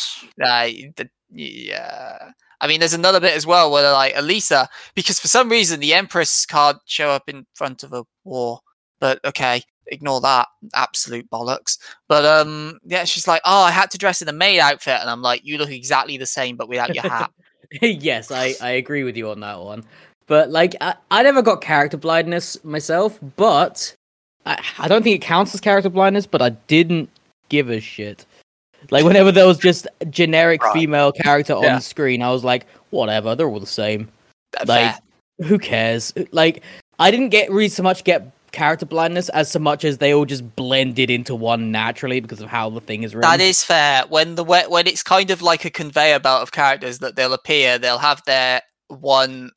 A: Yeah. I mean, there's another bit as well where they're like, Elisa, because for some reason the Empress can't show up in front of a war. But okay, ignore that. Absolute bollocks. But yeah, she's like, oh, I had to dress in a maid outfit. And I'm like, you look exactly the same, but without your hat.
B: Yes, I agree with you on that one. But like, I never got character blindness myself, but I don't think it counts as character blindness, but I didn't give a shit. Like, whenever there was just a generic
C: Right.
B: female character
A: Yeah.
B: on screen, I was like, whatever, they're all the same.
A: Fair.
B: Like, who cares? Like, I didn't get character blindness as so much as they all just blended into one naturally because of how the thing is written.
A: That is fair. When it's kind of like a conveyor belt of characters that they'll appear, they'll have their one.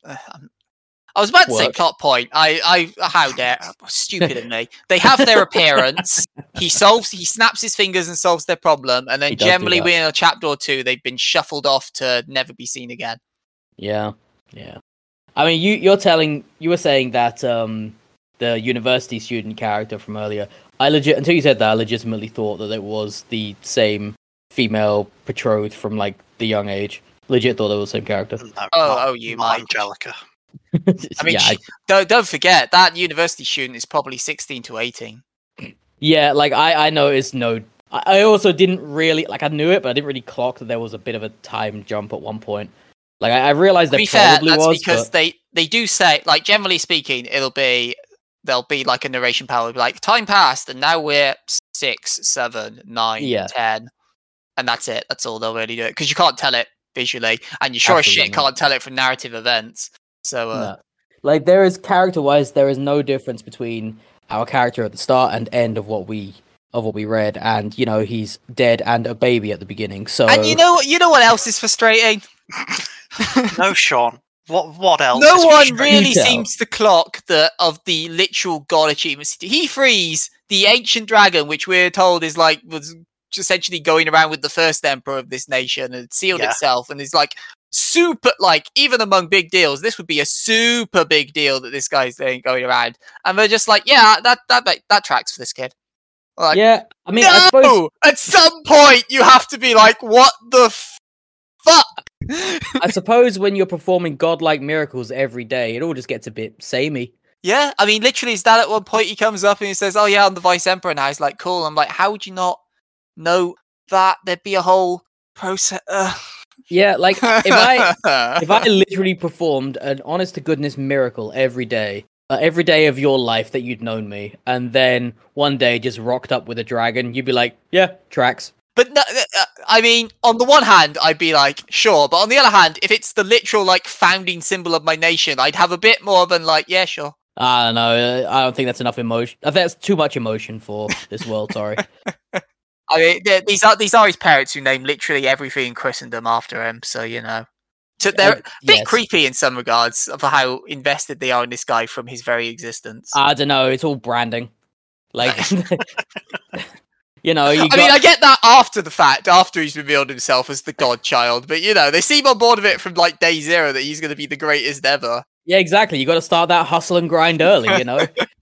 A: I was about to say
B: Work.
A: plot point. How dare stupid of me. They have their appearance. He snaps his fingers and solves their problem, and then
B: He does do
A: generally
B: that.
A: within a chapter or two, they've been shuffled off to never be seen again.
B: Yeah. I mean, you were saying that the university student character from earlier. Until you said that, I legitimately thought that it was the same female betrothed from like the young age. Legit thought they were the same character.
C: No,
A: Oh, you
C: not
A: might.
C: Angelica.
A: I mean,
B: yeah,
A: don't forget that university student is probably 16 to 18.
B: yeah. Like I noticed no. I also didn't really like. I knew it, but I didn't really clock that there was a bit of a time jump at one point. Like I realized
A: To
B: there
A: be fair,
B: probably
A: that's
B: was,
A: because
B: but
A: they do say, like, generally speaking, there'll be like a narration power, it'll be like, time passed, and now we're 6, 7, 9,
B: Yeah.
A: 10, and that's it. That's all they'll really do it because you can't tell it visually, and you sure as shit
B: Absolutely not.
A: can't tell it from narrative events. So
B: no. Like there is character-wise, there is no difference between our character at the start and end of what we read, and you know he's dead and a baby at the beginning. So
A: and you know what else is frustrating?
C: No, Sean. What else?
A: No
C: is
A: one
C: frustrating?
A: really
B: Detail.
A: seems to clock of the literal god achievements. He frees the ancient dragon, which we're told was essentially going around with the first emperor of this nation and sealed
C: Yeah.
A: itself, and is like super, like, even among big deals, this would be a super big deal that this guy's going around, and they're just like, yeah, that tracks for this kid. Like,
B: yeah, I mean,
A: no!
B: I suppose
A: At some point you have to be like, what the fuck?
B: I suppose when you're performing godlike miracles every day, it all just gets a bit samey.
A: Yeah, I mean, literally, is that at one point he comes up and he says, oh yeah, I'm the vice emperor now. He's like, cool. I'm like, how would you not know that? There'd be a whole process.
B: Yeah, like if I literally performed an honest to goodness miracle every day of your life that you'd known me, and then one day just rocked up with a dragon, you'd be like, yeah, tracks.
A: But no, I mean, on the one hand, I'd be like, sure. But on the other hand, if it's the literal like founding symbol of my nation, I'd have a bit more than like, yeah, sure.
B: I don't know. I don't think that's enough emotion. I think that's too much emotion for this world. Sorry.
A: I mean, these are his parents who name literally everything in Christendom after him. So so they're a bit creepy in some regards of how invested they are in this guy from his very existence.
B: I don't know. It's all branding. Like,
A: I get that after the fact, after he's revealed himself as the godchild, but they seem on board of it from like day zero that he's going to be the greatest ever.
B: Yeah, exactly. You got to start that hustle and grind early,
A: and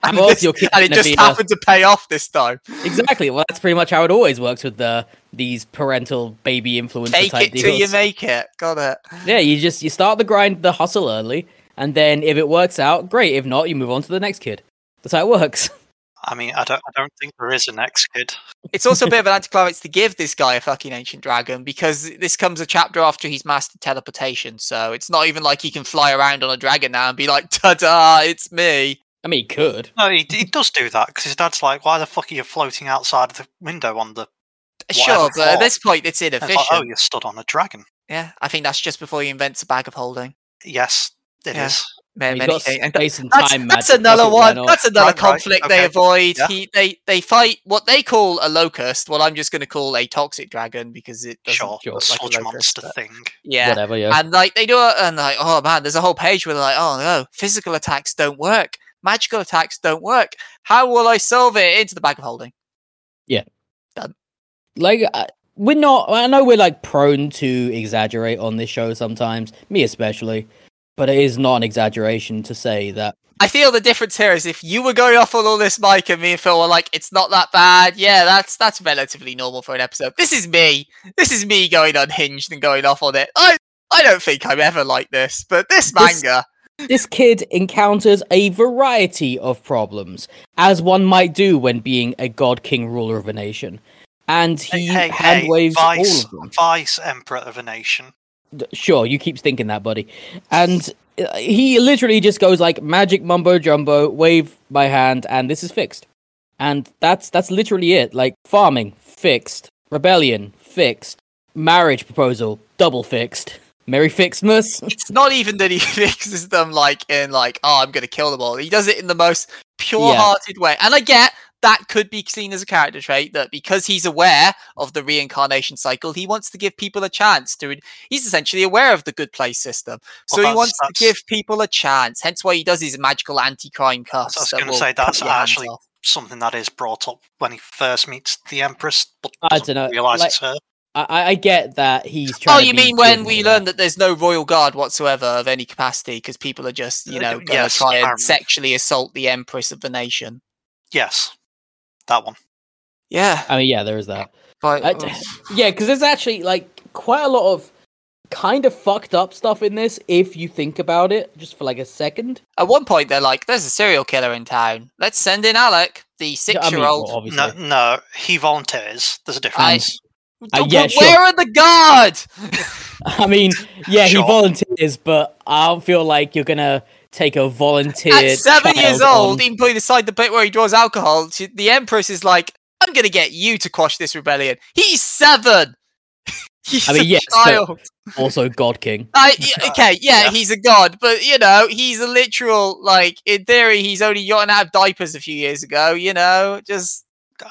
A: it just happened to pay off this time.
B: Exactly. Well, that's pretty much how it always works with these parental baby influencer
A: Take
B: type
A: it
B: deals.
A: till you make it. Got it.
B: Yeah, you start the grind, the hustle early, and then if it works out, great. If not, you move on to the next kid. That's how it works.
C: I mean, I don't think there is a next kid.
A: It's also a bit of an anticlimax to give this guy a fucking ancient dragon, because this comes a chapter after he's mastered teleportation, so it's not even like he can fly around on a dragon now and be like, ta-da, it's me.
B: I mean, he could.
C: No, he does do that, because his dad's like, why the fuck are you floating outside of the window on the...
A: Sure, but at this point, it's inefficient.
C: It's like, oh, you stood on a dragon.
A: Yeah, I think that's just before he invents a bag of holding.
C: Yes, it is.
B: He's got space and
A: That's
B: time magic.
A: another one. That's another conflict
C: okay.
A: they avoid.
C: Yeah.
A: They fight what they call a locust. Well, I'm just going to call a toxic dragon because it doesn't
C: Sure,
A: look
C: the
A: like
C: sludge
A: a locust,
C: monster thing.
A: Yeah,
B: whatever. Yeah,
A: and like they do it, and like, oh man, there's a whole page where they're like, oh no, physical attacks don't work, magical attacks don't work. How will I solve it? Into the bag of holding.
B: Yeah,
A: done.
B: Like we're not. I know we're like prone to exaggerate on this show sometimes, me especially. But it is not an exaggeration to say that.
A: I feel the difference here is if you were going off on all this, Mike, and me and Phil were like, it's not that bad. Yeah, that's relatively normal for an episode. This is me. This is me going unhinged and going off on it. I don't think I'm ever like this, but this manga...
B: This kid encounters a variety of problems, as one might do when being a god king ruler of a nation. And he hand-waves all of them.
C: Vice Emperor of a nation.
B: Sure, you keep thinking that, buddy. And he literally just goes like, magic mumbo jumbo, wave my hand, and this is fixed. And that's literally it. Like, farming, fixed. Rebellion, fixed. Marriage proposal, double fixed. Merry Fixmas.
A: It's not even that he fixes them like in like, oh, I'm going to kill them all. He does it in the most pure-hearted way. And I get that could be seen as a character trait, that because he's aware of the reincarnation cycle, he wants to give people a chance to... He's essentially aware of the good place system. So he wants to give people a chance. Hence why he does his magical anti-crime cuffs.
C: I was going to say, that's actually something that is brought up when he first meets the Empress, but
B: I don't know.
C: Realise it's her.
B: I get that he's trying
A: to you mean when we learn that there's no royal guard whatsoever of any capacity because people are just, going to try and sexually assault the Empress of the nation?
C: Yes. That one.
A: Yeah.
B: I mean, yeah, there is that.
A: But,
B: yeah, because there's actually, like, quite a lot of kind of fucked up stuff in this, if you think about it, just for, like, a second.
A: At one point, they're like, there's a serial killer in town. Let's send in Alec, the 6-year-old.
C: No, he volunteers. There's a difference.
A: Where are the guards?
B: I mean, yeah, sure. He volunteers, but I don't feel like you're going to take a volunteer.
A: At 7 years old, even putting aside the bit where he draws alcohol, the Empress is like, I'm going to get you to quash this rebellion. He's 7! He's a child.
B: Also God King.
A: He's a god, but, he's a literal, like, in theory, he's only gotten out of diapers a few years ago, just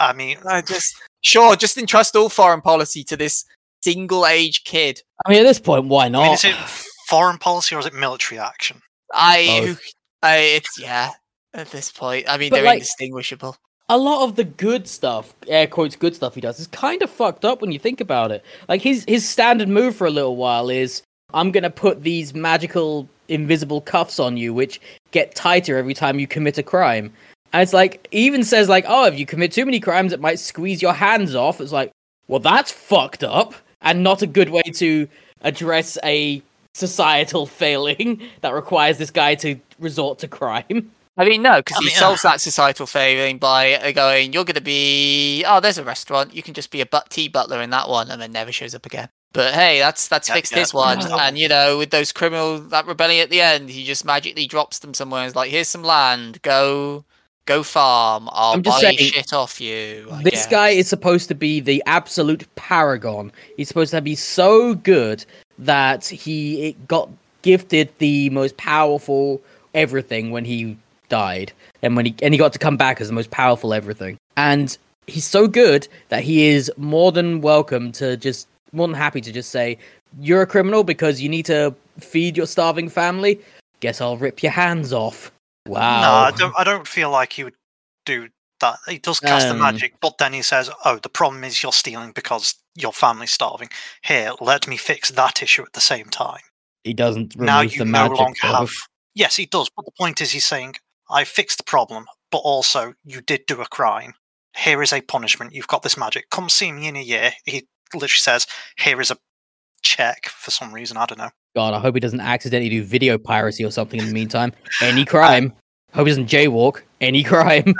A: entrust all foreign policy to this single-age kid.
B: I mean, at this point, why not?
C: Is it foreign policy or is it military action?
A: At this point. I mean, they're indistinguishable.
B: A lot of the good stuff, air quotes good stuff he does, is kind of fucked up when you think about it. Like, his standard move for a little while is, I'm going to put these magical invisible cuffs on you, which get tighter every time you commit a crime. And it's like, he even says like, oh, if you commit too many crimes, it might squeeze your hands off. It's like, well, that's fucked up and not a good way to address a societal failing that requires this guy to resort to crime.
A: I mean, no, because he solves that societal failing by going, you're going to be, there's a restaurant, you can just be a tea butler in that one, and then never shows up again. But hey, that's fixed his one. And, with those that rebellion at the end, he just magically drops them somewhere and is like, here's some land, go Go farm. I'll
B: I'm just
A: buy
B: saying,
A: shit off you. I
B: this
A: guess.
B: guy is supposed to be the absolute paragon. He's supposed to be so good that he got gifted the most powerful everything when he died, and when he got to come back as the most powerful everything. And he's so good that he is more than welcome to more than happy to just say, "You're a criminal because you need to feed your starving family. Guess I'll rip your hands off." Wow.
C: No, I don't feel like he would do that. He does cast the magic, but then he says, "Oh, the problem is you're stealing because your family's starving. Here, let me fix that issue at the same time."
B: He doesn't remove
C: Now
B: the
C: you no
B: magic.
C: longer
B: though.
C: have. Yes, he does. But the point is, he's saying, "I fixed the problem, but also you did do a crime. Here is a punishment. You've got this magic. Come see me in a year." He literally says, "Here is a check." For some reason, I don't know.
B: God, I hope he doesn't accidentally do video piracy or something in the meantime. Any crime. Hope he doesn't jaywalk. Any crime.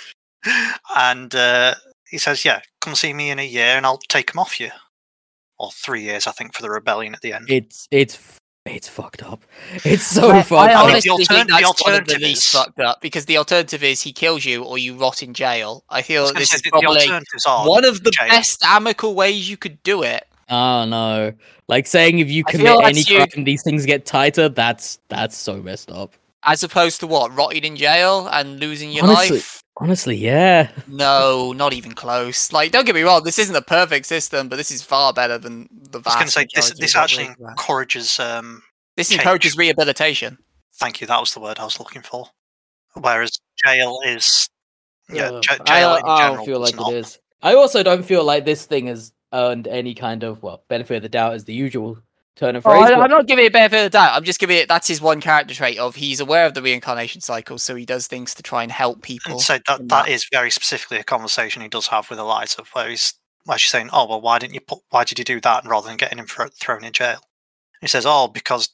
C: And he says, "Yeah, come see me in a year, and I'll take him off you." Or 3 years, I think, for the rebellion at the end.
B: It's fucked up. It's so fucked
A: I
B: up.
A: honestly think that's one of the
C: alternative
A: least
C: is-
A: fucked up, because the alternative is he kills you or you rot in jail. I
C: I
A: feel
C: was gonna
A: this
C: say,
A: is
C: the
A: probably
C: alternatives are
A: one of the
C: jail.
A: best amicable ways you could do it.
B: Oh no. Like saying if you
A: I feel
B: commit
A: that's
B: any
A: you-
B: crime, these things get tighter, that's so messed up.
A: As opposed to what? Rotting in jail and losing your
B: Honestly-
A: life?
B: Honestly, yeah.
A: No, not even close. Like, don't get me wrong, this isn't a perfect system, but this is far better than the
C: I was
A: vast
C: going to say,
A: majority
C: this
A: of what
C: actually
A: we're-
C: encourages.
A: This
C: change.
A: encourages rehabilitation.
C: Thank you, that was the word I was looking for. Whereas jail is. Yeah,
B: Ugh,
C: jail in
B: I
C: general
B: don't feel
C: does
B: like
C: not.
B: it is. I also don't feel like this thing has earned any kind of, well, benefit of the doubt as the usual turn of
A: Oh,
B: phrase.
A: I'm not giving it benefit of the doubt. I'm just giving it, that's his one character trait of he's aware of the reincarnation cycle, so he does things to try and help people.
C: And so
A: in
C: that is very specifically a conversation he does have with Eliza, where she's saying, "Oh well, why did you do that rather than getting him thrown in jail?" He says, "Oh, because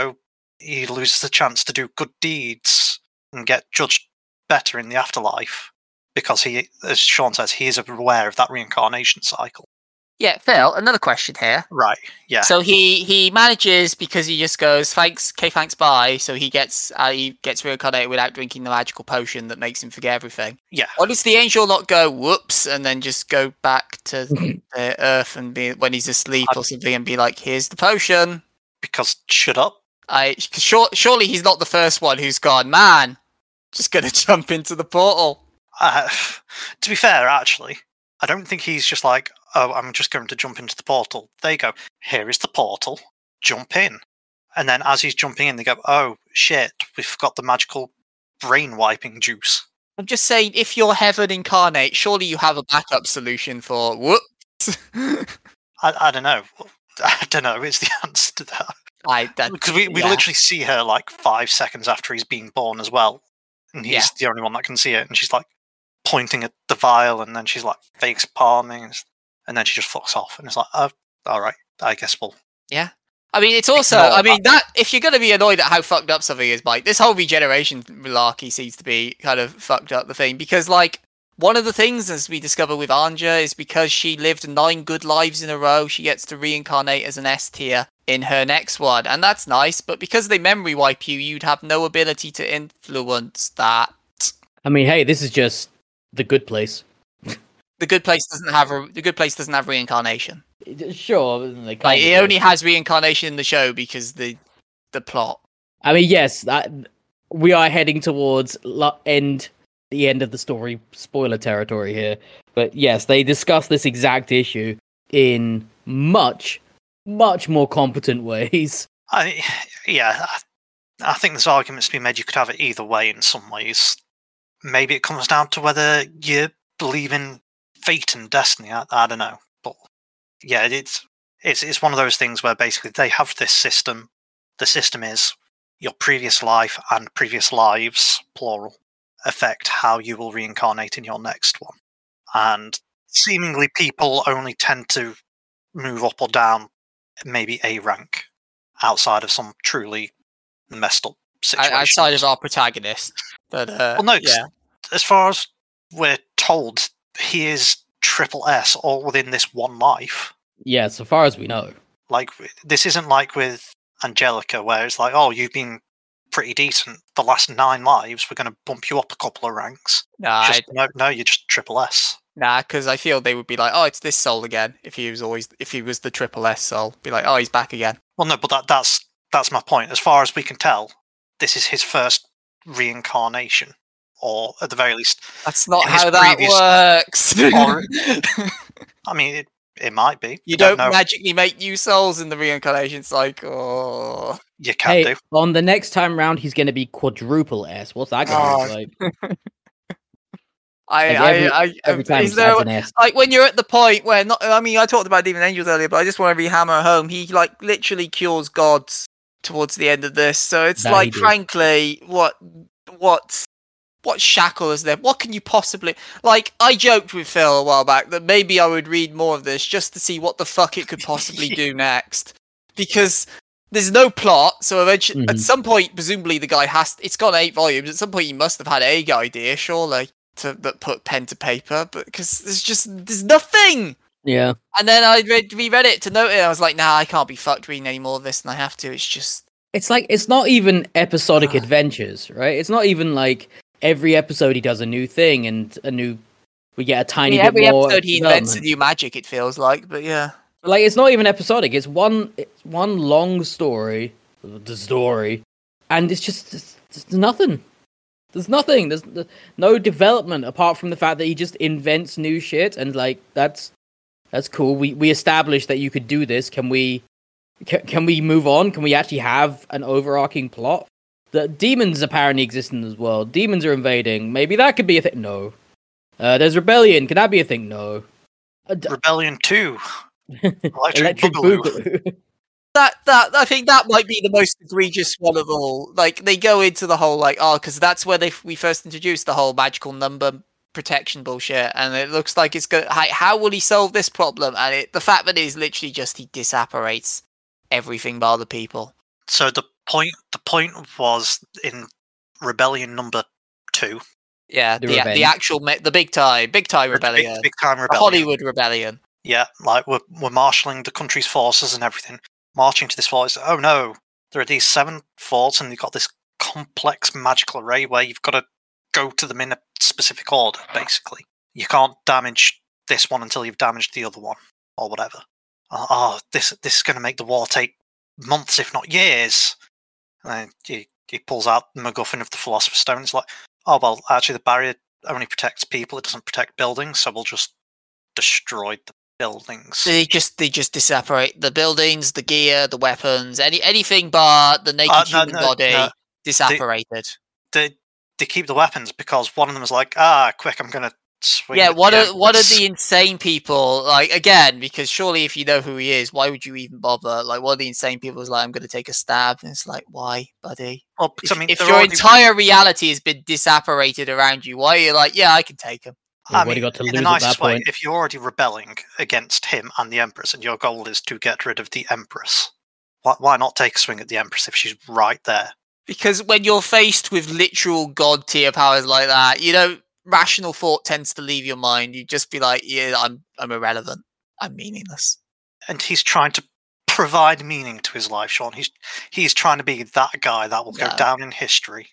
C: he loses the chance to do good deeds and get judged better in the afterlife because he, as Sean says, he is aware of that reincarnation cycle."
A: Yeah, Phil, another question here.
C: Right? Yeah.
A: So he manages, because he just goes, thanks, bye. So he gets reincarnated without drinking the magical potion that makes him forget everything.
C: Yeah.
A: Or does the angel not go whoops and then just go back to the Earth and be when he's asleep or something and be like, here's the potion?
C: Because shut up.
A: Surely he's not the first one who's gone, man, just gonna jump into the portal.
C: To be fair, actually, I don't think he's just like, "Oh, I'm just going to jump into the portal." They go, "Here is the portal, jump in." And then as he's jumping in, they go, "Oh, shit, we've got the magical brain wiping juice."
A: I'm just saying, if you're heaven incarnate, surely you have a backup solution for whoops.
C: I don't know. I don't know is the answer to that. Because we literally see her like 5 seconds after he's been born as well. And he's the only one that can see it. And she's like pointing at the vial, and then she's like face palming. And then she just fucks off. And it's like, "Oh, all right, I guess we'll."
A: Yeah. I mean, it's also, that if you're going to be annoyed at how fucked up something is, Mike, this whole regeneration malarkey seems to be kind of fucked up the thing. Because, like, one of the things, as we discover with Anja, is because she lived 9 good lives in a row, she gets to reincarnate as an S tier in her next one. And that's nice, but because they memory wipe you, you'd have no ability to influence that.
B: I mean, hey, this is just the good place.
A: The Good Place doesn't have reincarnation.
B: Sure, they
A: Like, it only has reincarnation in the show because the plot.
B: I mean, yes, we are heading towards the end of the story, spoiler territory here. But yes, they discuss this exact issue in much more competent ways.
C: I think there's arguments to be made. You could have it either way in some ways. Maybe it comes down to whether you believe in fate and destiny. I don't know, but yeah, it's one of those things where basically they have this system. The system is your previous life and previous lives, plural, affect how you will reincarnate in your next one. And seemingly people only tend to move up or down maybe a rank outside of some truly messed up situation.
A: Outside of our protagonist. But,
C: well, no, as far as we're told, he is triple S all within this one life.
B: Yeah, so far as we know.
C: Like, this isn't like with Angelica, where it's like, "Oh, you've been pretty decent. The last 9 lives, we're going to bump you up a couple of ranks.
A: Nah,
C: No, you're just triple S.
A: nah, because I feel they would be like, oh, it's this soul again. If he was the triple S soul, be like, oh, he's back again.
C: Well, no, but that's my point. As far as we can tell, this is his first reincarnation, or at the very least,
A: That's not
C: in his
A: how that
C: previous-
A: works.
C: I mean, it might be.
A: You
C: I don't
A: don't
C: know.
A: magically make new souls in the reincarnation cycle.
C: You can
B: Hey,
C: do.
B: on the next time round, he's going to be quadruple S. What's that going to look like? Every time
A: Is
B: he
A: there
B: adds an S.
A: like when you're at the point where I talked about Demon Angels earlier, but I just want to re-hammer home. He like literally cures gods towards the end of this, so it's
B: That he
A: like,
B: did.
A: frankly, what shackle is there? What can you possibly like? I joked with Phil a while back that maybe I would read more of this just to see what the fuck it could possibly do next, because there's no plot. So eventually, at
B: Mhm.
A: some point, presumably the guy it's got 8 volumes. At some point, he must have had a idea, surely, that put pen to paper. But because there's nothing.
B: Yeah.
A: And then I reread it to note it. I was like, nah, I can't be fucked reading any more of this, and I have to. It's just
B: It's like, it's not even episodic adventures, right? It's not even like every episode he does a new thing and we get a tiny bit
A: every
B: more
A: episode he invents a
B: development.
A: new magic. It feels like, but yeah.
B: Like, it's not even episodic. It's one long story, the story, and it's just there's nothing. There's nothing. There's no development apart from the fact that he just invents new shit, and like that's cool. We established that you could do this. Can we move on? Can we actually have an overarching plot? The demons apparently exist in this world. Demons are invading. Maybe that could be a thing. No. There's rebellion. Can that be a thing? No.
C: Rebellion 2.
B: Electric
C: Boogaloo.
B: Boogaloo.
A: That I think that might be the most egregious one of all. Like they go into the whole like, oh, because that's where we first introduced the whole magical number protection bullshit, and it looks like it's going. How will he solve this problem? And the fact that it is literally just he disapparates everything by the people.
C: So the point was in Rebellion number 2.
A: Yeah,
B: The
A: the
B: revenge.
A: actual the big time rebellion,
C: Big time
A: the
C: rebellion.
A: Hollywood rebellion.
C: Yeah, like we're marshalling the country's forces and everything, marching to this fort. Oh no, there are these 7 forts, and you've got this complex magical array where you've got to go to them in a specific order. Basically, you can't damage this one until you've damaged the other one, or whatever. This is going to make the war take months, if not years. And then he pulls out the MacGuffin of the Philosopher's Stone. It's like, oh well, actually the barrier only protects people; it doesn't protect buildings. So we'll just destroy the buildings.
A: They just disapparate the buildings, the gear, the weapons, anything but the naked human body disapparated.
C: They keep the weapons because one of them is like, quick, I'm gonna swing.
A: Yeah,
C: at
A: what
C: the
A: are
C: Empress."
A: the insane people like again? Because surely if you know who he is, why would you even bother? Like, what are the insane people is like? I'm going to take a stab, and it's like, why, buddy?
C: Well, because, I mean,
A: If
C: they're
A: your
C: already-
A: entire reality has been disapparated around you, why are you like, yeah, I can take him?
B: What do you got to
C: in
B: lose
C: the
B: at
C: nicest
B: that
C: way,
B: point?
C: if you're already rebelling against him and the Empress, and your goal is to get rid of the Empress, why not take a swing at the Empress if she's right there?
A: Because when you're faced with literal god tier powers like that, rational thought tends to leave your mind. You just be like, yeah, I'm irrelevant. I'm meaningless.
C: And he's trying to provide meaning to his life, Sean. He's trying to be that guy that will go
A: No.
C: down in history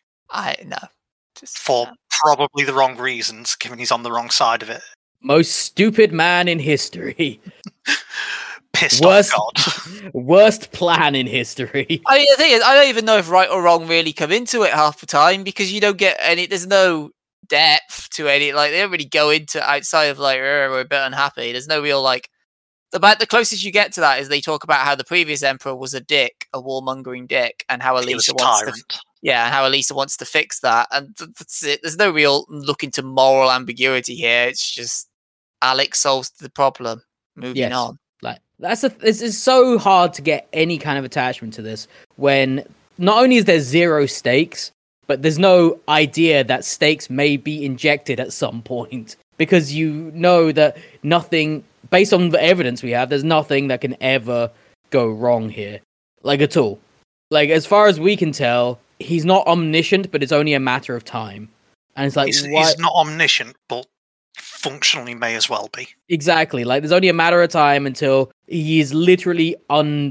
C: for
A: No.
C: probably the wrong reasons, given he's on the wrong side of it.
B: Most stupid man in history.
C: Pissed
B: Worst,
C: off God.
B: worst plan in history.
A: I mean, the thing is, I don't even know if right or wrong really come into it half the time because you don't get any. There's no depth to any. Like they don't really go into outside of like we're a bit unhappy. There's no real like. About the closest you get to that is they talk about how the previous emperor was a dick, a warmongering dick, and how
C: He was
A: Elisa
C: a
A: wants to.
C: tyrant.
A: Yeah, and how Elisa wants to fix that, and that's it. There's no real look into moral ambiguity here. It's just Alex solves the problem. Moving
B: Yes.
A: on.
B: Like it's so hard to get any kind of attachment to this when not only is there zero stakes, but there's no idea that stakes may be injected at some point because you know that nothing, based on the evidence we have, there's nothing that can ever go wrong here, like at all. Like as far as we can tell, he's not omniscient, but it's only a matter of time. And it's like
C: He's
B: why?
C: not omniscient, but functionally may as well be.
B: Exactly. Like, there's only a matter of time until he is literally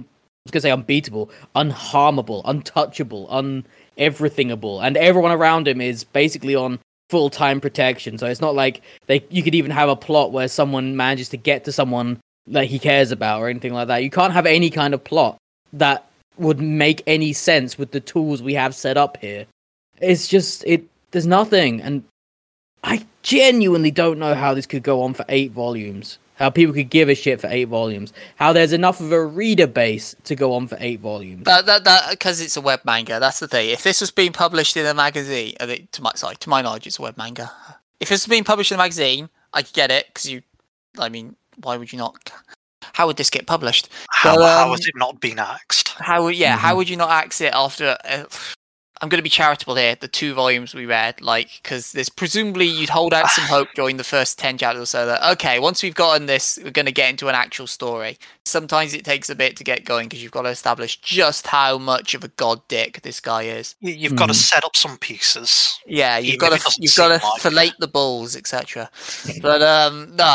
B: was gonna say unbeatable, unharmable, untouchable, everythingable, and everyone around him is basically on full-time protection. So it's not like you could even have a plot where someone manages to get to someone that he cares about or anything like that. You can't have any kind of plot that would make any sense with the tools we have set up here. It's just there's nothing, and I genuinely don't know how this could go on for 8 volumes. How people could give a shit for 8 volumes. How there's enough of a reader base to go on for 8 volumes.
A: That because it's a web manga. That's the thing. If this was being published in a magazine, to my knowledge, it's a web manga. If this was being published in a magazine, I could get it because why would you not? How would this get published?
C: How has it not been axed?
A: How would you not axe it after? I'm going to be charitable here. The 2 volumes we read, because there's presumably you'd hold out some hope during the first 10 chapters or so that, okay, once we've gotten this, we're going to get into an actual story. Sometimes it takes a bit to get going because you've got to establish just how much of a god dick this guy is.
C: You've got to set up some pieces.
A: Yeah, you've got to fillet the balls, etc. But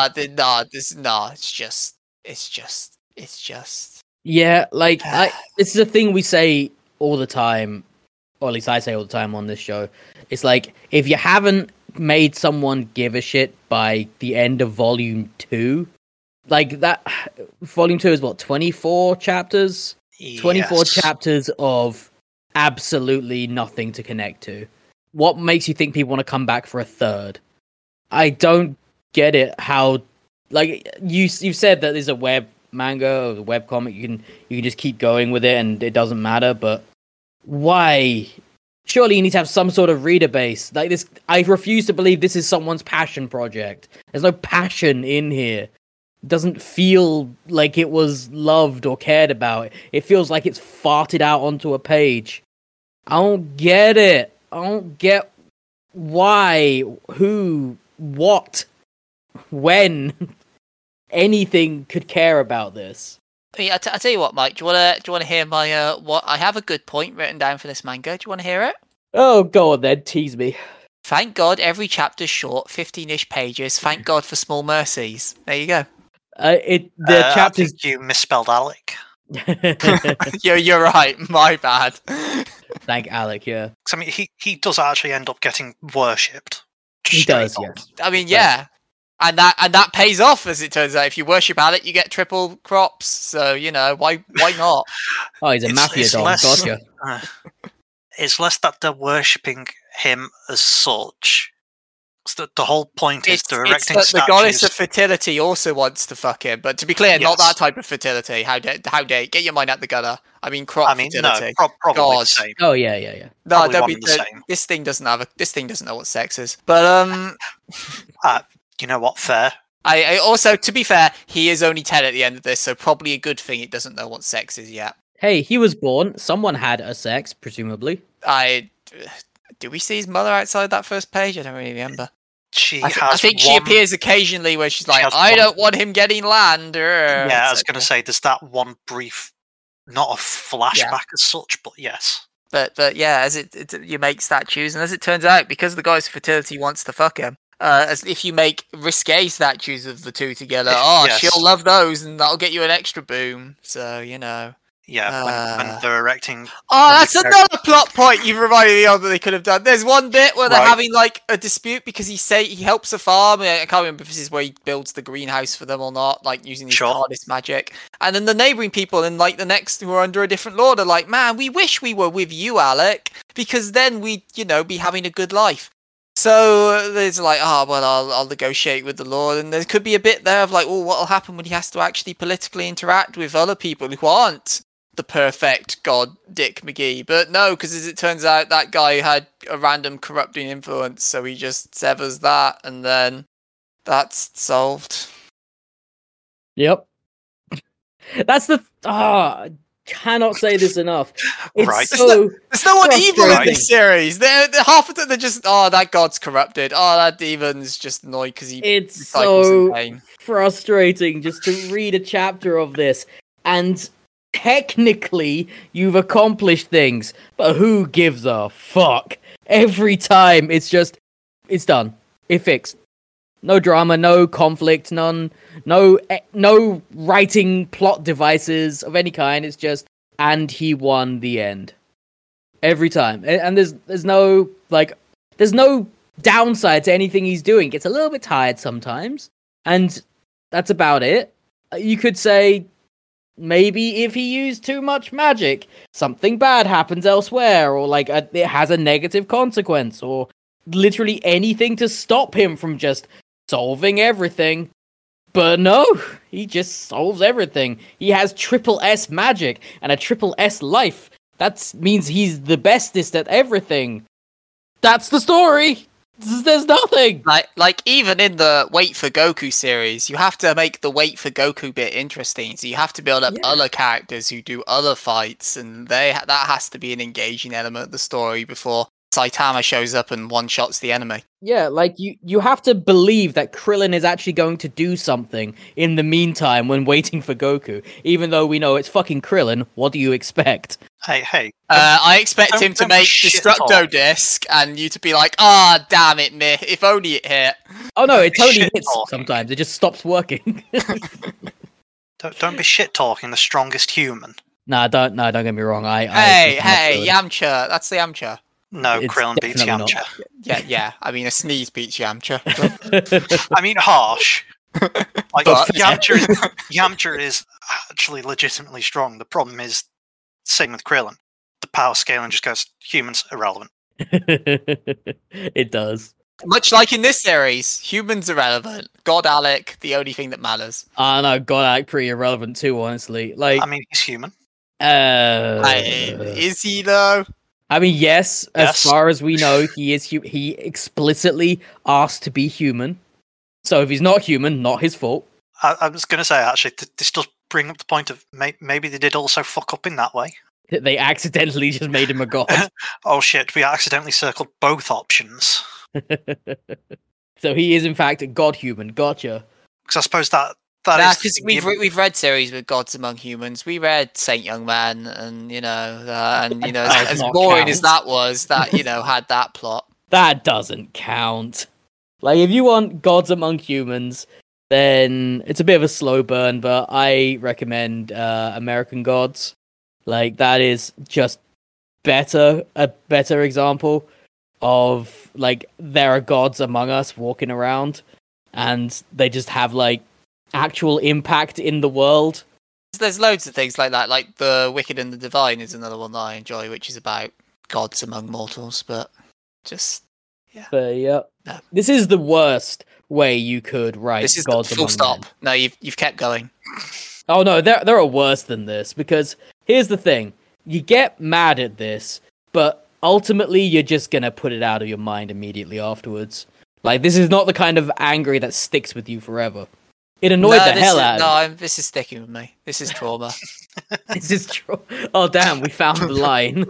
A: it's just.
B: Yeah, it's the thing we say all the time. Or at least I say all the time on this show, it's like, if you haven't made someone give a shit by the end of volume 2, volume 2 is 24 chapters?
C: Yes.
B: 24 chapters of absolutely nothing to connect to. What makes you think people want to come back for a third? I don't get it. How, you said that there's a web manga or a web comic, you can just keep going with it and it doesn't matter, but why? Surely you need to have some sort of reader base. This, I refuse to believe this is someone's passion project. There's no passion in here. It doesn't feel like it was loved or cared about. It feels like it's farted out onto a page. I don't get it. I don't get why, who, what, when anything could care about this.
A: I tell you what, Mike. Do you want to hear my what? I have a good point written down for this manga. Do you want to hear it?
B: Oh, go on then, tease me.
A: Thank God every chapter's short, 15-ish pages. Thank God for small mercies. There you go.
B: The chapters.
C: I think you misspelled Alec.
A: You're right. My bad.
B: Thank Alec. Yeah.
C: I mean, he does actually end up getting worshipped.
B: He does. Yes.
A: I mean, yeah. And that pays off, as it turns out. If you worship Alec, you get triple crops. So, why not?
B: Oh, he's a mafia dog. Gotcha.
C: It's less that they're worshipping him as such. The whole point is they're erecting statues.
A: The goddess of fertility also wants to fuck him. But to be clear, not that type of fertility. How dare get your mind out the gutter. I mean, fertility.
C: No, probably the same.
B: Oh, yeah.
A: No, don't be the same. This thing doesn't know what sex is. But
C: you know what? Fair.
A: I also, to be fair, he is only 10 at the end of this, so probably a good thing it doesn't know what sex is yet.
B: Hey, he was born. Someone had a sex, presumably.
A: Do we see his mother outside that first page? I don't really remember.
C: I
A: think she appears occasionally where she's like, I don't want him getting land.
C: Yeah, I was going to say, there's that one brief, not a flashback as such, but yes.
A: But yeah, as you make statues, and as it turns out, because the guy's fertility wants to fuck him, as if you make risque statues of the two together, yes. She'll love those, and that'll get you an extra boom. So,
C: Yeah, when they're erecting...
A: Oh, that's another plot point you've reminded me of that they could have done. There's one bit where they're having, a dispute because he helps a farm. I can't remember if this is where he builds the greenhouse for them or not, using his TARDIS magic. And then the neighbouring people in, the next who are under a different lord are like, man, we wish we were with you, Alec, because then we'd, be having a good life. So there's I'll negotiate with the Lord, and there could be a bit there of what'll happen when he has to actually politically interact with other people who aren't the perfect god Dick McGee. But no, because as it turns out, that guy had a random corrupting influence, so he just severs that, and then that's solved.
B: Yep. That's the... cannot say this enough. It's so
A: there's no one evil in this series. They're half of them. They're just that god's corrupted. That demon's just annoyed because he.
B: It's so frustrating just to read a chapter of this, and technically you've accomplished things, but who gives a fuck? Every time it's done. It fixed. No drama, no conflict, no writing plot devices of any kind. It's just, and he won the end. Every time. And there's no downside to anything he's doing. Gets a little bit tired sometimes, and that's about it. You could say maybe if he used too much magic, something bad happens elsewhere, or like it has a negative consequence, or literally anything to stop him from just solving everything. But no, he just solves everything. He has triple S magic and a triple S life. That means he's the bestest at everything. That's the story. There's nothing.
A: Like even in the Wait for Goku series, you have to make the Wait for Goku bit interesting. So you have to build up other characters who do other fights, and that has to be an engaging element of the story before Saitama shows up and one-shots the enemy.
B: Yeah, like you have to believe that Krillin is actually going to do something in the meantime when waiting for Goku. Even though we know it's fucking Krillin, what do you expect?
C: Hey.
A: I expect him to make Destructo Disc and you to be like, damn it, Myth, if only it hit.
B: Oh no, it totally hits sometimes. It just stops working.
C: Don't be shit-talking the strongest human.
B: Nah, don't get me wrong.
A: Hey, Yamcha. That's the Yamcha.
C: No, Krillin beats Yamcha.
A: Yeah. I mean, a sneeze beats Yamcha.
C: I mean, harsh. Like, Yamcha is actually legitimately strong. The problem is, same with Krillin. The power scaling just goes, humans, irrelevant.
B: It does.
A: Much like in this series, humans irrelevant. God Alec, the only thing that matters.
B: No, God Alec pretty irrelevant too, honestly. Like,
C: I mean, he's human.
A: Is he though?
B: I mean, yes. As far as we know, he is. He explicitly asked to be human. So if he's not human, not his fault.
C: I was going to say, actually, this does bring up the point of maybe they did also fuck up in that way.
B: They accidentally just made him a god.
C: Oh shit, we accidentally circled both options.
B: So he is in fact a god human. Gotcha.
C: Because I suppose that
A: because we've read series with gods among humans. We read Saint Young Man, and as boring as that was, that had that plot.
B: That doesn't count. Like, if you want gods among humans, then it's a bit of a slow burn. But I recommend American Gods. Like, that is just a better example of, like, there are gods among us walking around, and they just have, like, actual impact in the world.
A: There's loads of things like that, like The Wicked and the Divine is another one that I enjoy, which is about gods among mortals, but just, yeah.
B: But, yeah. No. This is the worst way you could write
A: this is
B: gods
A: the full
B: among
A: stop.
B: men.
A: No, you've kept going.
B: Oh, no, there are worse than this, because here's the thing. You get mad at this, but ultimately you're just gonna put it out of your mind immediately afterwards. Like, this is not the kind of angry that sticks with you forever. It annoyed the hell out of me.
A: This is sticking with me. This is trauma.
B: This is true. Oh, damn, we found the line.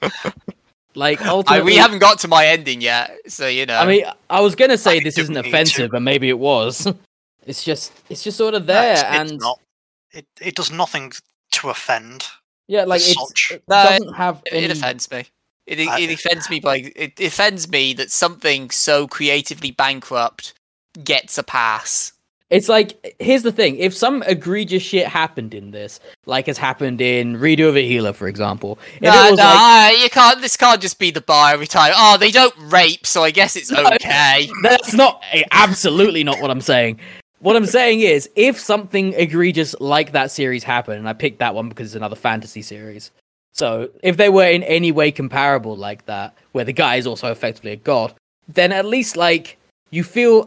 B: Like, ultimately...
A: we haven't got to my ending yet, so,
B: I mean, I was gonna say this isn't offensive, but maybe it was. It's just sort of there,
C: it's not. It does nothing to offend.
B: Yeah, like, it doesn't have any...
A: It offends me. It offends me it offends me that something so creatively bankrupt gets a pass.
B: It's like, here's the thing, if some egregious shit happened in this, like has happened in Redo of a Healer, for example. You
A: can't, this can't just be the bar every time. Oh, they don't rape, so I guess it's okay.
B: That's absolutely not what I'm saying. What I'm saying is, if something egregious like that series happened, and I picked that one because it's another fantasy series, so if they were in any way comparable like that, where the guy is also effectively a god, then at least, like, you feel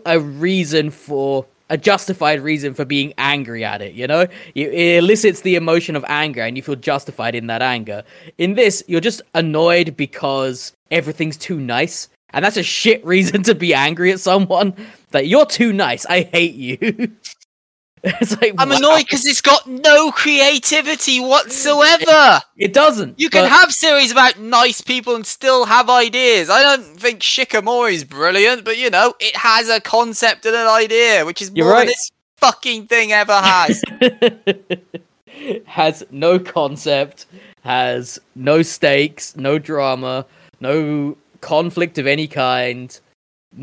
B: a justified reason for being angry at it, It elicits the emotion of anger, and you feel justified in that anger. In this, you're just annoyed because everything's too nice, and that's a shit reason to be angry at someone. That you're too nice, I hate you. It's like,
A: I'm annoyed because it's got no creativity whatsoever.
B: It doesn't.
A: You can have series about nice people and still have ideas. I don't think Shikimori is brilliant, but it has a concept and an idea, which is more than this fucking thing ever has.
B: Has no concept, has no stakes, no drama, no conflict of any kind,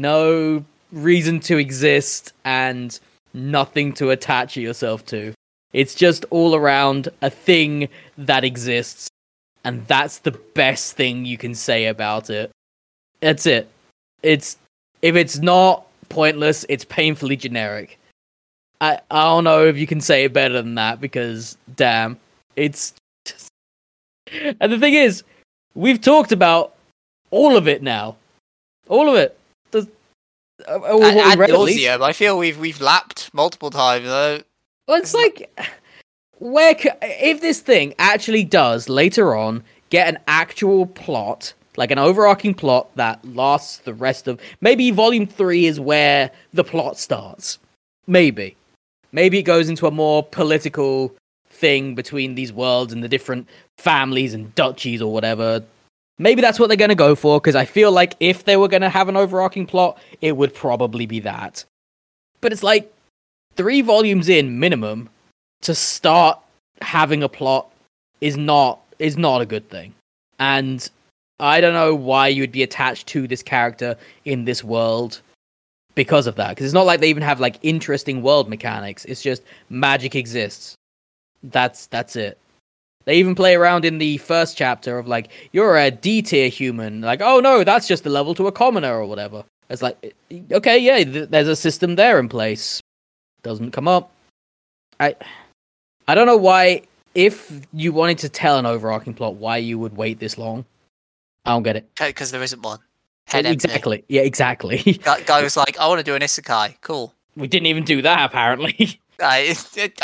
B: no reason to exist, and nothing to attach yourself to. It's just all around a thing that exists, and that's the best thing you can say about it. That's it. If it's not pointless, it's painfully generic. I don't know if you can say it better than that, because damn, it's just... And the thing is, we've talked about all of it now. All of it.
A: And nauseam. I feel we've lapped multiple times. Though.
B: Well, it's like, if this thing actually does later on get an actual plot, like an overarching plot that lasts the rest of... Maybe Volume 3 is where the plot starts. Maybe it goes into a more political thing between these worlds and the different families and duchies or whatever. Maybe that's what they're going to go for, because I feel like if they were going to have an overarching plot, it would probably be that. But it's like 3 volumes in minimum to start having a plot is not a good thing. And I don't know why you would be attached to this character in this world because of that. Because it's not like they even have like interesting world mechanics. It's just magic exists. That's it. They even play around in the first chapter of like, you're a D tier human. Like, oh no, that's just the level to a commoner or whatever. It's like, okay, yeah, there's a system there in place. Doesn't come up. I don't know why, if you wanted to tell an overarching plot, why you would wait this long. I don't get it.
A: Because there isn't one. Head empty.
B: Exactly. Yeah, exactly.
A: Guy was like, I want to do an isekai. Cool.
B: We didn't even do that, apparently.
A: I'll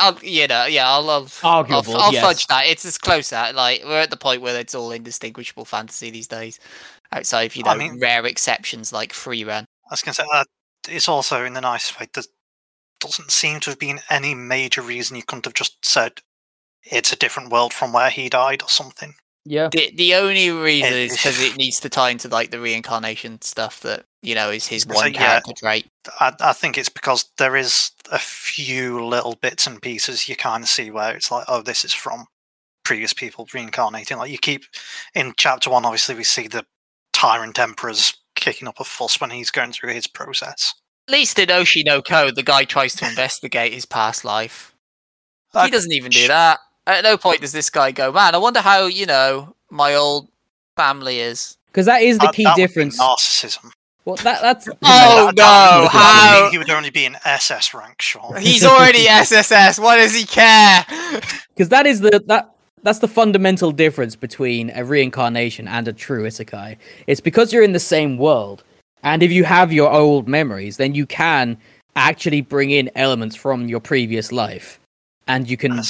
B: Arguable, yes.
A: fudge that. It's as close at like we're at the point where it's all indistinguishable fantasy these days. Outside of rare exceptions like Free Run.
C: I was going to say it's also in the nice way. There doesn't seem to have been any major reason you couldn't have just said it's a different world from where he died or something.
B: Yeah.
A: The only reason is because it needs to tie into like the reincarnation stuff that is his one character trait.
C: I think it's because there is a few little bits and pieces you kind of see where it's like, oh, this is from previous people reincarnating. Like you keep in chapter 1, obviously we see the Tyrant Emperor's kicking up a fuss when he's going through his process.
A: At least in Oshi no Ko, the guy tries to investigate his past life. He doesn't even do that. At no point does this guy go, man, I wonder how, my old family is.
B: Because that is the key difference.
C: Narcissism.
B: Well, that's...
A: Oh, no, how?
C: He would only be an SS rank, Sean.
A: He's already SSS, why does he care?
B: Because that is that's the fundamental difference between a reincarnation and a true isekai. It's because you're in the same world, and if you have your old memories, then you can actually bring in elements from your previous life, and you can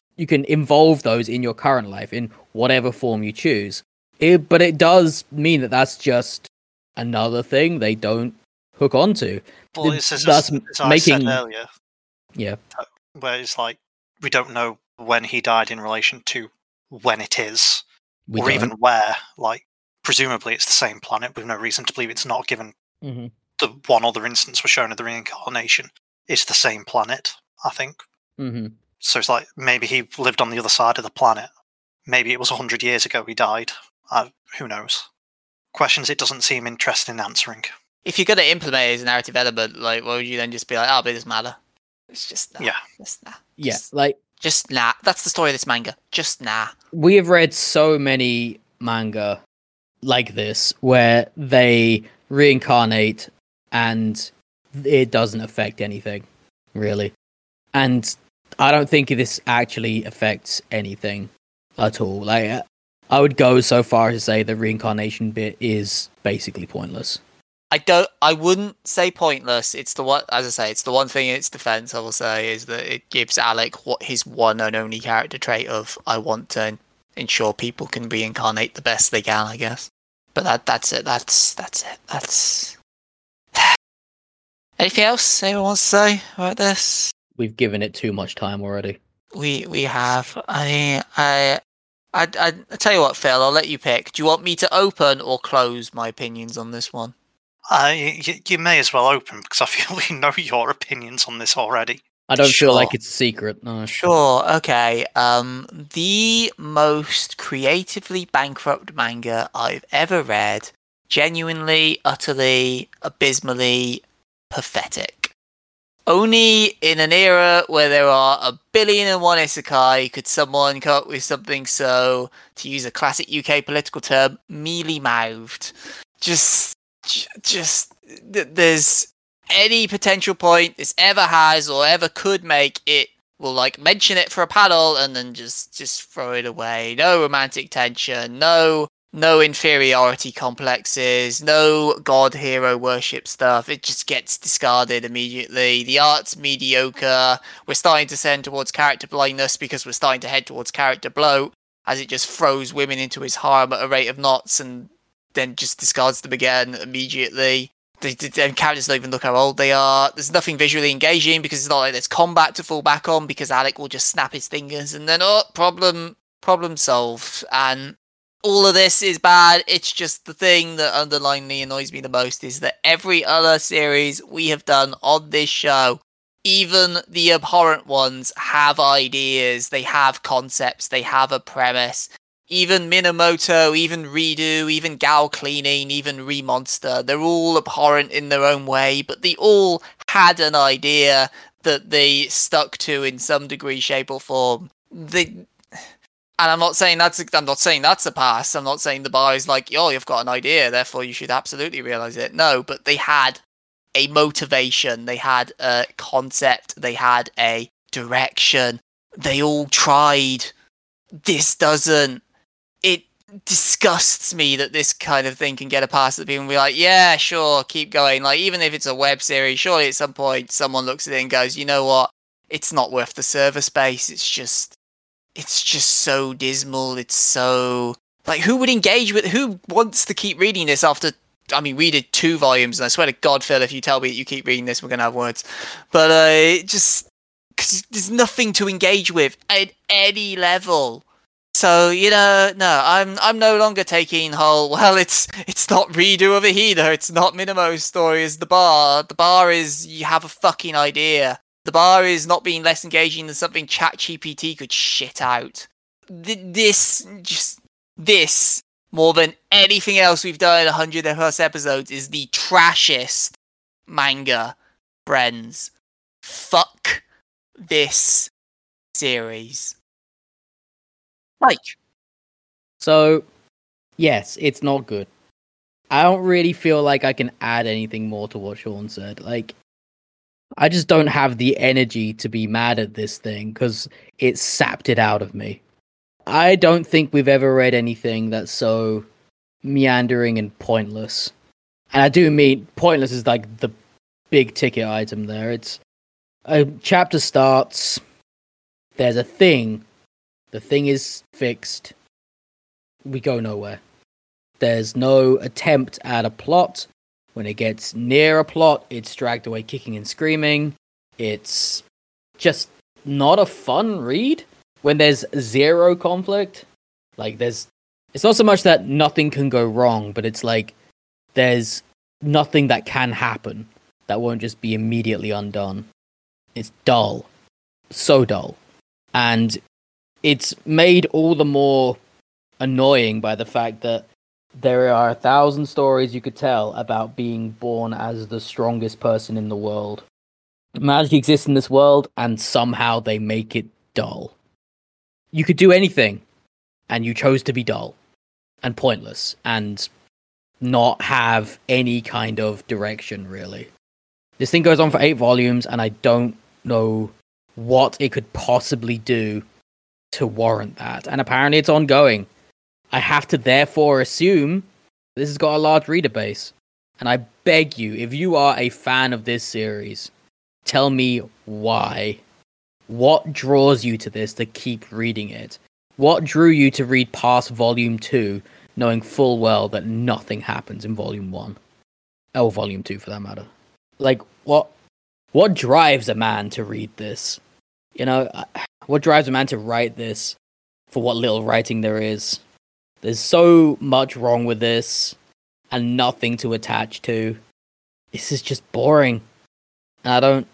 B: involve those in your current life in whatever form you choose. But it does mean that that's just another thing they don't hook onto.
C: Well, as I said earlier,
B: yeah,
C: where it's like we don't know when he died in relation to when it is, even where. Like, presumably it's the same planet. We've no reason to believe it's not, given the one other instance we're shown of the reincarnation. It's the same planet, I think.
B: Mm-hmm.
C: So it's like, maybe he lived on the other side of the planet. Maybe it was 100 years ago he died. Who knows? Questions it doesn't seem interested in answering.
A: If you're going to implement it as a narrative element, like, why would you then just be like, but it doesn't matter? It's just nah.
C: Yeah.
A: Just nah.
B: Yeah, like...
A: Just nah. That's the story of this manga. Just nah.
B: We have read so many manga like this, where they reincarnate and it doesn't affect anything, really. And I don't think this actually affects anything at all. Like, I would go so far as to say the reincarnation bit is basically pointless.
A: I wouldn't say pointless. It's the one, as I say, it's the one thing in its defense I will say is that it gives Alec what his one and only character trait of, I want to ensure people can reincarnate the best they can, I guess. But that's it. That's it. Anything else anyone wants to say about this?
B: We've given it too much time already.
A: We have. I tell you what, Phil, I'll let you pick. Do you want me to open or close my opinions on this one?
C: You may as well open, because I feel we know your opinions on this already.
B: I don't feel like it's a secret. No.
A: Sure, okay. The most creatively bankrupt manga I've ever read. Genuinely, utterly, abysmally pathetic. Only in an era where there are 1,000,000,001 isekai could someone come up with something so, to use a classic UK political term, mealy-mouthed. There's any potential point this ever has or ever could make, it will like mention it for a panel and then just throw it away. No romantic tension, no inferiority complexes, no god hero worship stuff. It just gets discarded immediately. The art's mediocre. We're starting to send towards character blindness because we're starting to head towards character bloat, as it just throws women into his harem at a rate of knots and then just discards them again immediately. The characters don't even look how old they are. There's nothing visually engaging because it's not like there's combat to fall back on, because Alec will just snap his fingers and then problem solved. And all of this is bad. It's just the thing that underlyingly annoys me the most is that every other series we have done on this show, even the abhorrent ones, have ideas, they have concepts, they have a premise. Even Minamoto, even Redo, even Gal Cleaning, even Remonster, they're all abhorrent in their own way, but they all had an idea that they stuck to in some degree, shape, or form. And I'm not saying that's a pass. I'm not saying the bar is like, oh, you've got an idea, therefore you should absolutely realize it. No, but they had a motivation, they had a concept, they had a direction. They all tried. This doesn't. It disgusts me that this kind of thing can get a pass, that people can be like, yeah, sure, keep going. Like, even if it's a web series, surely at some point someone looks at it and goes, you know what? It's not worth the server space. It's just so dismal. It's so, like, who wants to keep reading this after, I mean, we did 2 volumes, and I swear to God, Phil, if you tell me that you keep reading this, we're going to have words. But because there's nothing to engage with at any level. So, no, I'm no longer taking well, it's not Redo over here, it's not Minimo's story, it's the bar. The bar is, you have a fucking idea. The bar is not being less engaging than something ChatGPT could shit out. This, more than anything else we've done in 100 plus episodes, is the trashiest manga, friends. Fuck this series. Like,
B: so, yes, it's not good. I don't really feel like I can add anything more to what Sean said. Like, I just don't have the energy to be mad at this thing because it sapped it out of me. I don't think we've ever read anything that's so meandering and pointless. And I do mean pointless is like the big ticket item there. It's a chapter starts, there's a thing, the thing is fixed, we go nowhere. There's no attempt at a plot. When it gets near a plot, it's dragged away kicking and screaming. It's just not a fun read. When there's zero conflict, like it's not so much that nothing can go wrong, but it's like there's nothing that can happen that won't just be immediately undone. It's dull. So dull. And it's made all the more annoying by the fact that there are 1,000 stories you could tell about being born as the strongest person in the world. Magic exists in this world, and somehow they make it dull. You could do anything, and you chose to be dull, and pointless, and not have any kind of direction, really. This thing goes on for 8 volumes, and I don't know what it could possibly do to warrant that. And apparently it's ongoing. I have to therefore assume this has got a large reader base. And I beg you, if you are a fan of this series, tell me why. What draws you to this to keep reading it? What drew you to read past Volume 2, knowing full well that nothing happens in Volume 1? Or Volume 2, for that matter. Like, what drives a man to read this? What drives a man to write this for what little writing there is? There's so much wrong with this, and nothing to attach to. This is just boring. And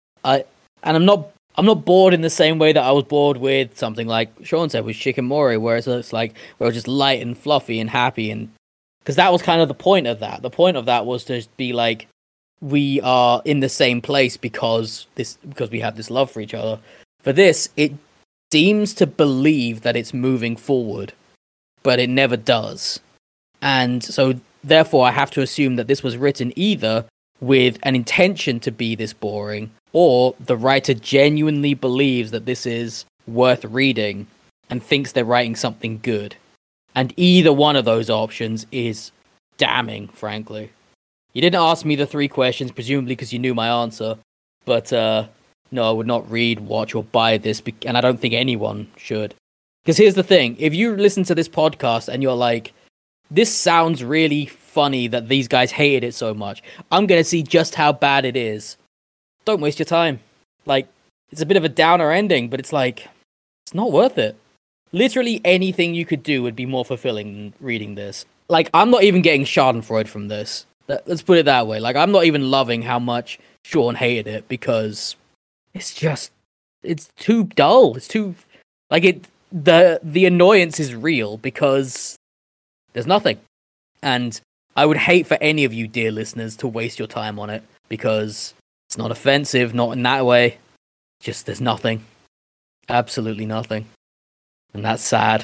B: I'm not bored in the same way that I was bored with something like Sean said with Shikamori, where it's like where it was just light and fluffy and happy, and because that was kind of the point of that. The point of that was to be like, we are in the same place because we have this love for each other. For this, it seems to believe that it's moving forward, but it never does. And so, therefore, I have to assume that this was written either with an intention to be this boring, or the writer genuinely believes that this is worth reading and thinks they're writing something good. And either one of those options is damning, frankly. You didn't ask me the 3 questions, presumably because you knew my answer. But no, I would not read, watch, or buy this, and I don't think anyone should. Because here's the thing, if you listen to this podcast and you're like, this sounds really funny that these guys hated it so much, I'm going to see just how bad it is. Don't waste your time. Like, it's a bit of a downer ending, but it's like, it's not worth it. Literally anything you could do would be more fulfilling than reading this. Like, I'm not even getting schadenfreude from this. Let's put it that way. Like, I'm not even loving how much Sean hated it, because it's too dull. It's too, like, the annoyance is real because there's nothing. And I would hate for any of you, dear listeners, to waste your time on it, because it's not offensive, not in that way. Just there's nothing. Absolutely nothing. And that's sad.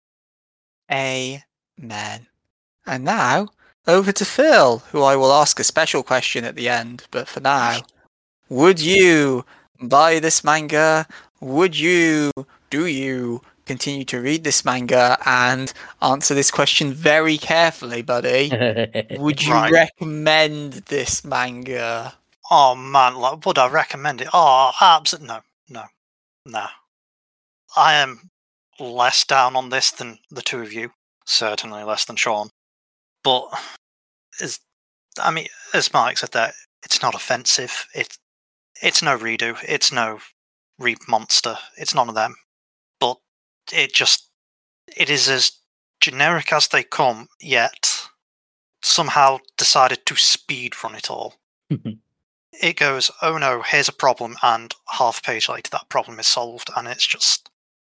A: Amen. And now, over to Phil, who I will ask a special question at the end. But for now, would you buy this manga? Do you continue to read this manga? And answer this question very carefully, buddy. Would you recommend this manga?
C: Oh man, like, would I recommend it? Oh, absolutely no. I am less down on this than the two of you. Certainly less than Sean. But as Mike said there, it's not offensive. It's no redo. It's no Reap Monster. It's none of them. But it is as generic as they come, yet somehow decided to speed run it all. It goes, oh no, here's a problem, and half a page later that problem is solved, and it's just,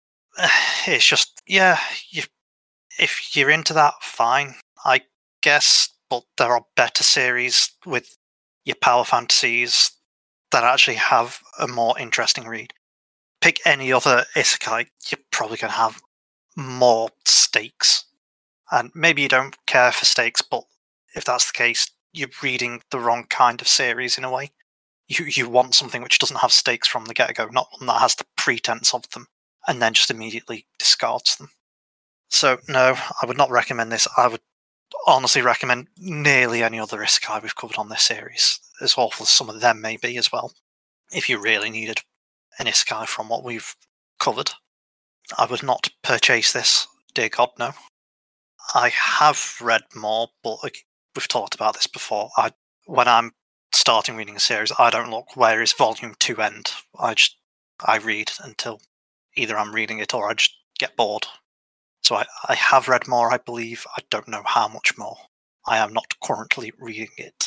C: yeah, if you're into that, fine, I guess, but there are better series with your power fantasies that actually have a more interesting read. Pick any other isekai, you're probably going to have more stakes. And maybe you don't care for stakes, but if that's the case, you're reading the wrong kind of series in a way. You want something which doesn't have stakes from the get-go, not one that has the pretense of them, and then just immediately discards them. So, no, I would not recommend this. I would honestly recommend nearly any other isekai we've covered on this series, as awful as some of them may be as well. If you really needed an isekai from what we've covered, I would not purchase this. Dear God, no. I have read more, but we've talked about this before. When I'm starting reading a series, I don't look where is volume 2 end. I read until either I'm reading it or I just get bored. So I have read more, I believe. I don't know how much more. I am not currently reading it.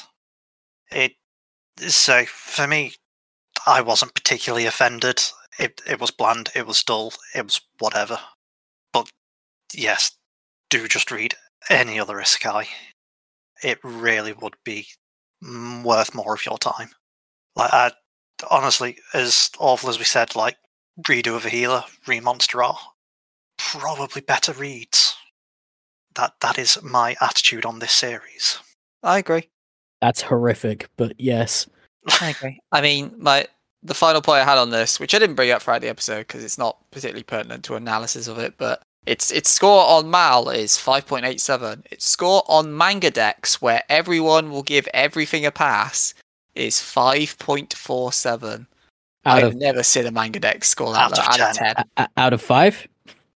C: So for me, I wasn't particularly offended. It was bland, it was dull, it was whatever. But yes, do just read any other isekai. It really would be worth more of your time. Like, honestly, as awful as we said, like, Redo of a Healer, Remonster are probably better reads. That is my attitude on this series.
A: I agree.
B: That's horrific, but yes.
A: I agree. I mean, the final point I had on this, which I didn't bring up throughout the episode because it's not particularly pertinent to analysis of it, but its score on Mal is 5.87. Its score on MangaDex, where everyone will give everything a pass, is 5.47. I've never seen a MangaDex score that low. Out of 10.
B: Out of 5?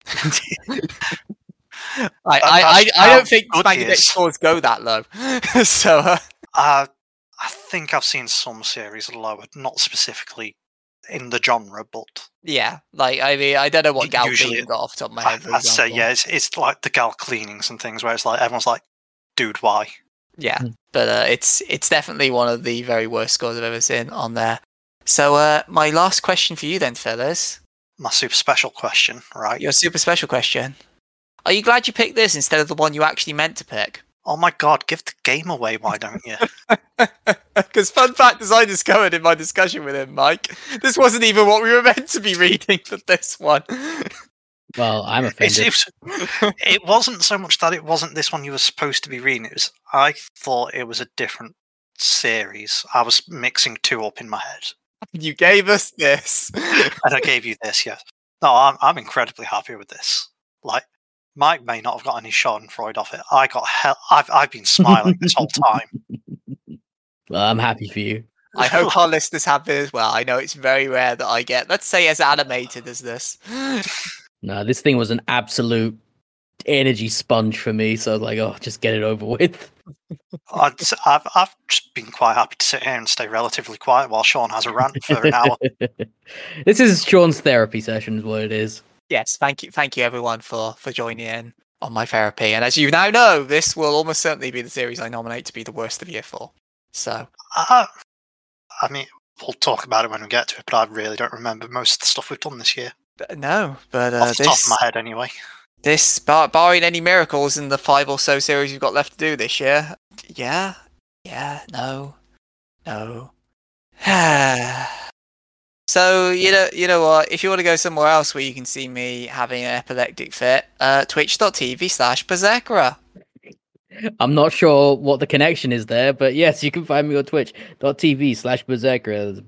A: I don't think MangaDex scores go that low. So
C: I think I've seen some series lower, not specifically in the genre, but
A: yeah, like, I mean, I don't know what Gal
C: usually
A: got off the top of my head.
C: I'd say, yeah, it's like the Gal cleanings and things where it's like everyone's like, dude, why?
A: Yeah, but it's definitely one of the very worst scores I've ever seen on there. So my last question for you then, fellas.
C: My super special question, right?
A: Your super special question. Are you glad you picked this instead of the one you actually meant to pick?
C: Oh my god, give the game away, why don't you?
A: Because fun fact, as I discovered in my discussion with him, Mike, this wasn't even what we were meant to be reading for this one.
B: Well, I'm offended.
C: It wasn't so much that it wasn't this one you were supposed to be reading. It was I thought it was a different series. I was mixing two up in my head,
A: You gave us this.
C: and I gave you this. Yes. No, I'm incredibly happy with this. Like, Mike may not have got any Schadenfreude off it. I got I've been smiling this whole time.
B: Well, I'm happy for you.
A: I hope our listeners have it as well. I know it's very rare that I get, let's say, as animated as this.
B: No, this thing was an absolute energy sponge for me. So I was like, oh, just get it over with.
C: I've just been quite happy to sit here and stay relatively quiet while Sean has a rant for an hour.
B: This is Sean's therapy session, is what it is.
A: Yes, thank you everyone for joining in on my therapy. And as you now know, this will almost certainly be the series I nominate to be the worst of year 4. So,
C: I mean, we'll talk about it when we get to it, but I really don't remember most of the stuff we've done this year.
A: no, but
C: Off the top of
A: this,
C: my head, anyway.
A: this barring any miracles in the 5 or so series we've got left to do this year, no. So you know what? If you want to go somewhere else where you can see me having an epileptic fit, twitch.tv/Berserkera.
B: I'm not sure what the connection is there, but yes, you can find me on twitch.tv/Berserkera. That's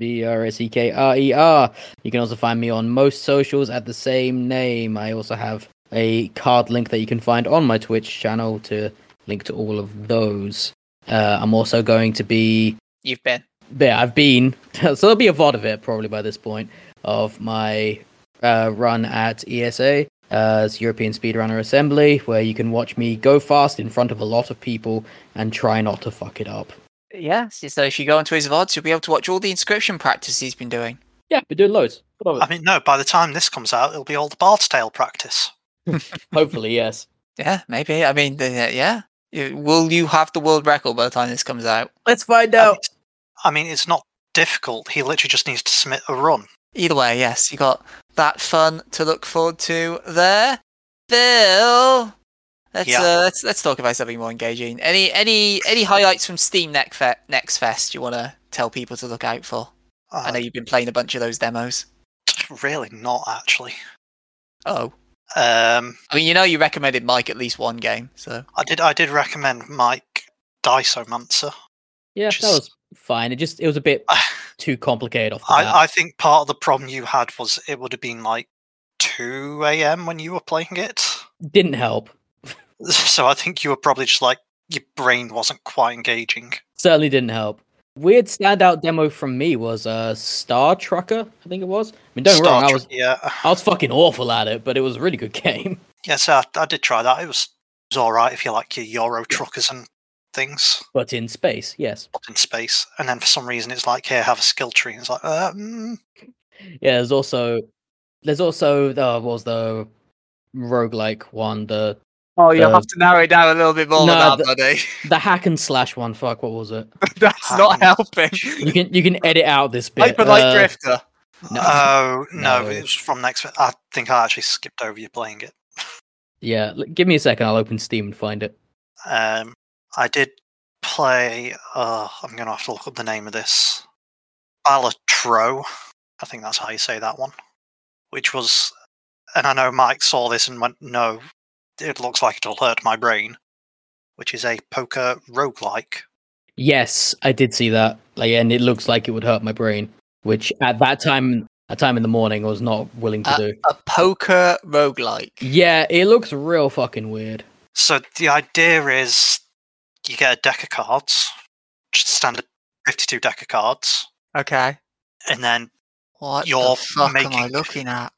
B: BRSEKRER. You can also find me on most socials at the same name. I also have a card link that you can find on my Twitch channel to link to all of those. I'm also going to be...
A: You've been.
B: Yeah, I've been. So there'll be a VOD of it probably by this point of my run at ESA. It's European Speedrunner Assembly, where you can watch me go fast in front of a lot of people and try not to fuck it up.
A: Yes, so if you go onto his VODs, you'll be able to watch all the inscription practice he's been doing.
B: Yeah, we're doing loads.
C: I mean, no, by the time this comes out, it'll be all the Bard's Tale practice.
B: Hopefully, yes.
A: Yeah, maybe. I mean, yeah. Will you have the world record by the time this comes out?
B: Let's find out.
C: I mean, it's not difficult. He literally just needs to submit a run.
A: Either way, yes, you got that fun to look forward to there. Phil, let's talk about something more engaging. Any highlights from Steam Next Fest you want to tell people to look out for? I know you've been playing a bunch of those demos.
C: Really not, actually.
A: Oh.
C: I
A: mean, you recommended Mike at least one game, so
C: I did recommend Mike Diceomancer.
B: Yeah, that was fine. It was a bit too complicated off the bat.
C: I think part of the problem you had was it would have been like 2 a.m. when you were playing it.
B: Didn't help.
C: So I think you were probably just like, your brain wasn't quite engaging.
B: Certainly didn't help. Weird standout demo from me was Star Trucker, I think it was. I mean, don't get me wrong, I was fucking awful at it, but it was a really good game.
C: Yes, I did try that. It was alright if you like your Euro truckers and things.
B: But in space, yes.
C: But in space. And then for some reason it's like, here, have a skill tree. And it's like,
B: Yeah, there's also what was the roguelike one,
A: you'll have to narrow it down a little bit more than that, buddy.
B: The hack and slash one, fuck, what was it?
A: That's not helping.
B: You can edit out this bit.
A: Hyper Light Drifter.
C: No, it was from Next. I think I actually skipped over you playing it. Yeah,
B: give me a second, I'll open Steam and find it.
C: I did play, I'm going to have to look up the name of this. Balatro, I think that's how you say that one. Which was, and I know Mike saw this and went, no, it looks like it'll hurt my brain. Which is a poker roguelike.
B: Yes, I did see that. And it looks like it would hurt my brain. Which at that time in the morning, I was not willing to do.
A: A poker roguelike?
B: Yeah, it looks real fucking weird.
C: So the idea is you get a deck of cards, just standard 52 deck of cards.
A: Okay.
C: And then
A: what the fuck am I looking at?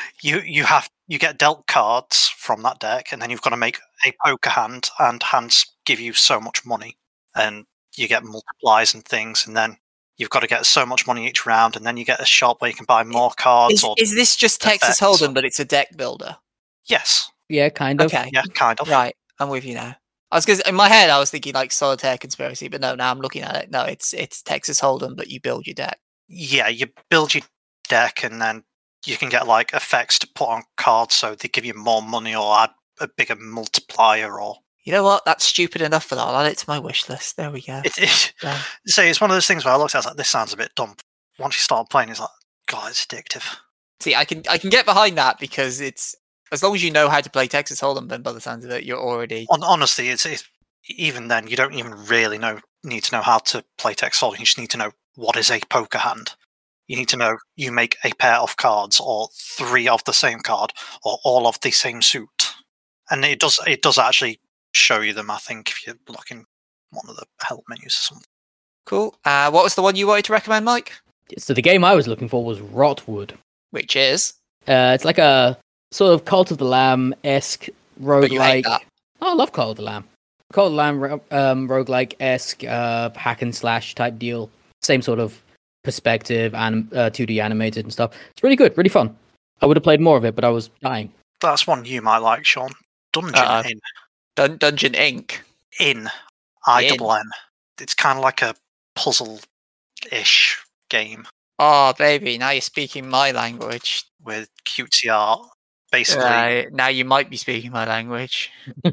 C: You get dealt cards from that deck, and then you've got to make a poker hand, and hands give you so much money, and you get multipliers and things, and then you've got to get so much money each round, and then you get a shop where you can buy more cards.
A: Is this just Texas Hold'em, but it's a deck builder?
C: Yes.
B: Yeah, kind of.
A: Okay.
C: Yeah, kind of.
A: Right, I'm with you now. In my head, I was thinking like Solitaire Conspiracy, but no, now I'm looking at it. No, it's Texas Hold'em, but you build your deck.
C: Yeah, you build your deck, and then you can get like effects to put on cards, so they give you more money or add a bigger multiplier, or
A: You know what? That's stupid enough for that. I'll add it to my wish list. There we go.
C: It's one of those things where I looked at it, I was like, this sounds a bit dumb. Once you start playing, it's like, God, it's addictive.
A: See, I can get behind that because it's as long as you know how to play Texas Hold'em, then by the sounds of it, you're already.
C: Honestly, it's even then you don't even really need to know how to play Texas Hold'em. You just need to know what is a poker hand. You need to know you make a pair of cards, or 3 of the same card, or all of the same suit, and it does actually show you them. I think if you look in one of the help menus or something.
A: Cool. What was the one you wanted to recommend, Mike?
B: So the game I was looking for was Rotwood.
A: Which is?
B: It's like a sort of Cult of the Lamb-esque roguelike. Oh, I love Cult of the Lamb. Cult of the Lamb roguelike-esque hack and slash type deal. Same sort of perspective and 2D animated and stuff. It's really good, really fun. I would have played more of it, but I was dying.
C: That's one you might like, Sean. Dungeon Inn.
A: Dungeon Inc.
C: In INN. It's kind of like a puzzle-ish game.
A: Oh, baby, now you're speaking my language.
C: With cutesy art, basically.
A: Now you might be speaking my language.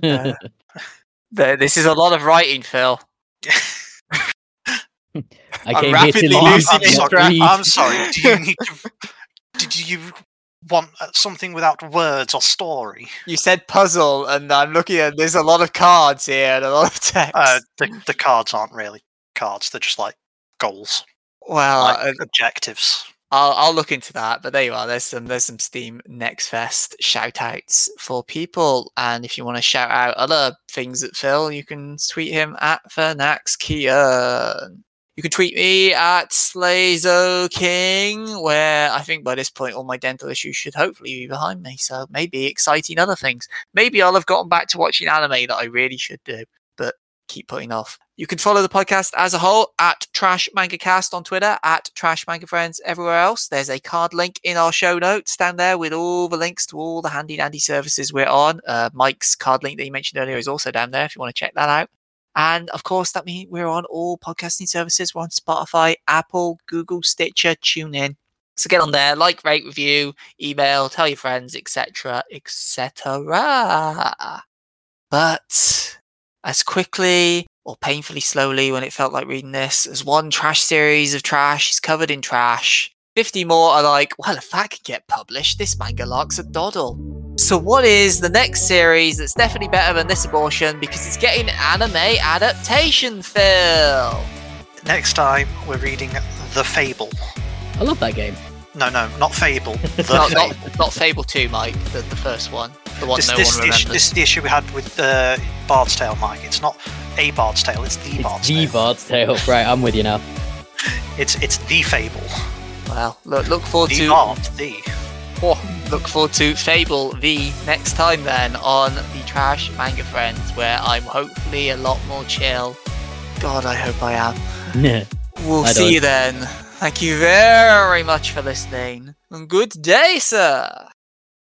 A: This is a lot of writing, Phil.
B: I'm rapidly losing
C: interest. I'm sorry. Did you want something without words or story?
A: You said puzzle, and I'm looking at. There's a lot of cards here and a lot of text.
C: The cards aren't really cards; they're just like goals.
A: Well,
C: like objectives.
A: I'll look into that. But there you are. There's some Steam Next Fest shout outs for people, and if you want to shout out other things at Phil, you can tweet him at FernaxKian. You can tweet me at SlayzoKing, where I think by this point all my dental issues should hopefully be behind me. So maybe exciting other things. Maybe I'll have gotten back to watching anime that I really should do, but keep putting off. You can follow the podcast as a whole at Trash Manga Cast on Twitter, at Trash Manga Friends everywhere else. There's a card link in our show notes down there with all the links to all the handy dandy services we're on. Mike's card link that you mentioned earlier is also down there if you want to check that out. And of course, that means we're on all podcasting services. We're on Spotify, Apple, Google, Stitcher, TuneIn. So get on there, like, rate, review, email, tell your friends, etc., etc. But as quickly or painfully slowly when it felt like reading this, as one trash series of trash is covered in trash, 50 more are like, well, if that could get published, this manga lark's a doddle. So what is the next series that's definitely better than this abortion because it's getting an anime adaptation, Phil?
C: Next time, we're reading The Fable.
B: I love that game.
C: No, not Fable.
A: Not Fable 2, Mike, the first one. The one no one remembers.
C: This is the issue we had with Bard's Tale, Mike. It's not a Bard's Tale, it's the Bard's Tale.
B: The Bard's Tale. Right, I'm with you now.
C: It's The Fable.
A: Well, look forward to... look forward to Fable V next time then on the Trash Manga Friends, where I'm hopefully a lot more chill. God, I hope I am. We'll see you then. Thank you very much for listening. Good day, sir.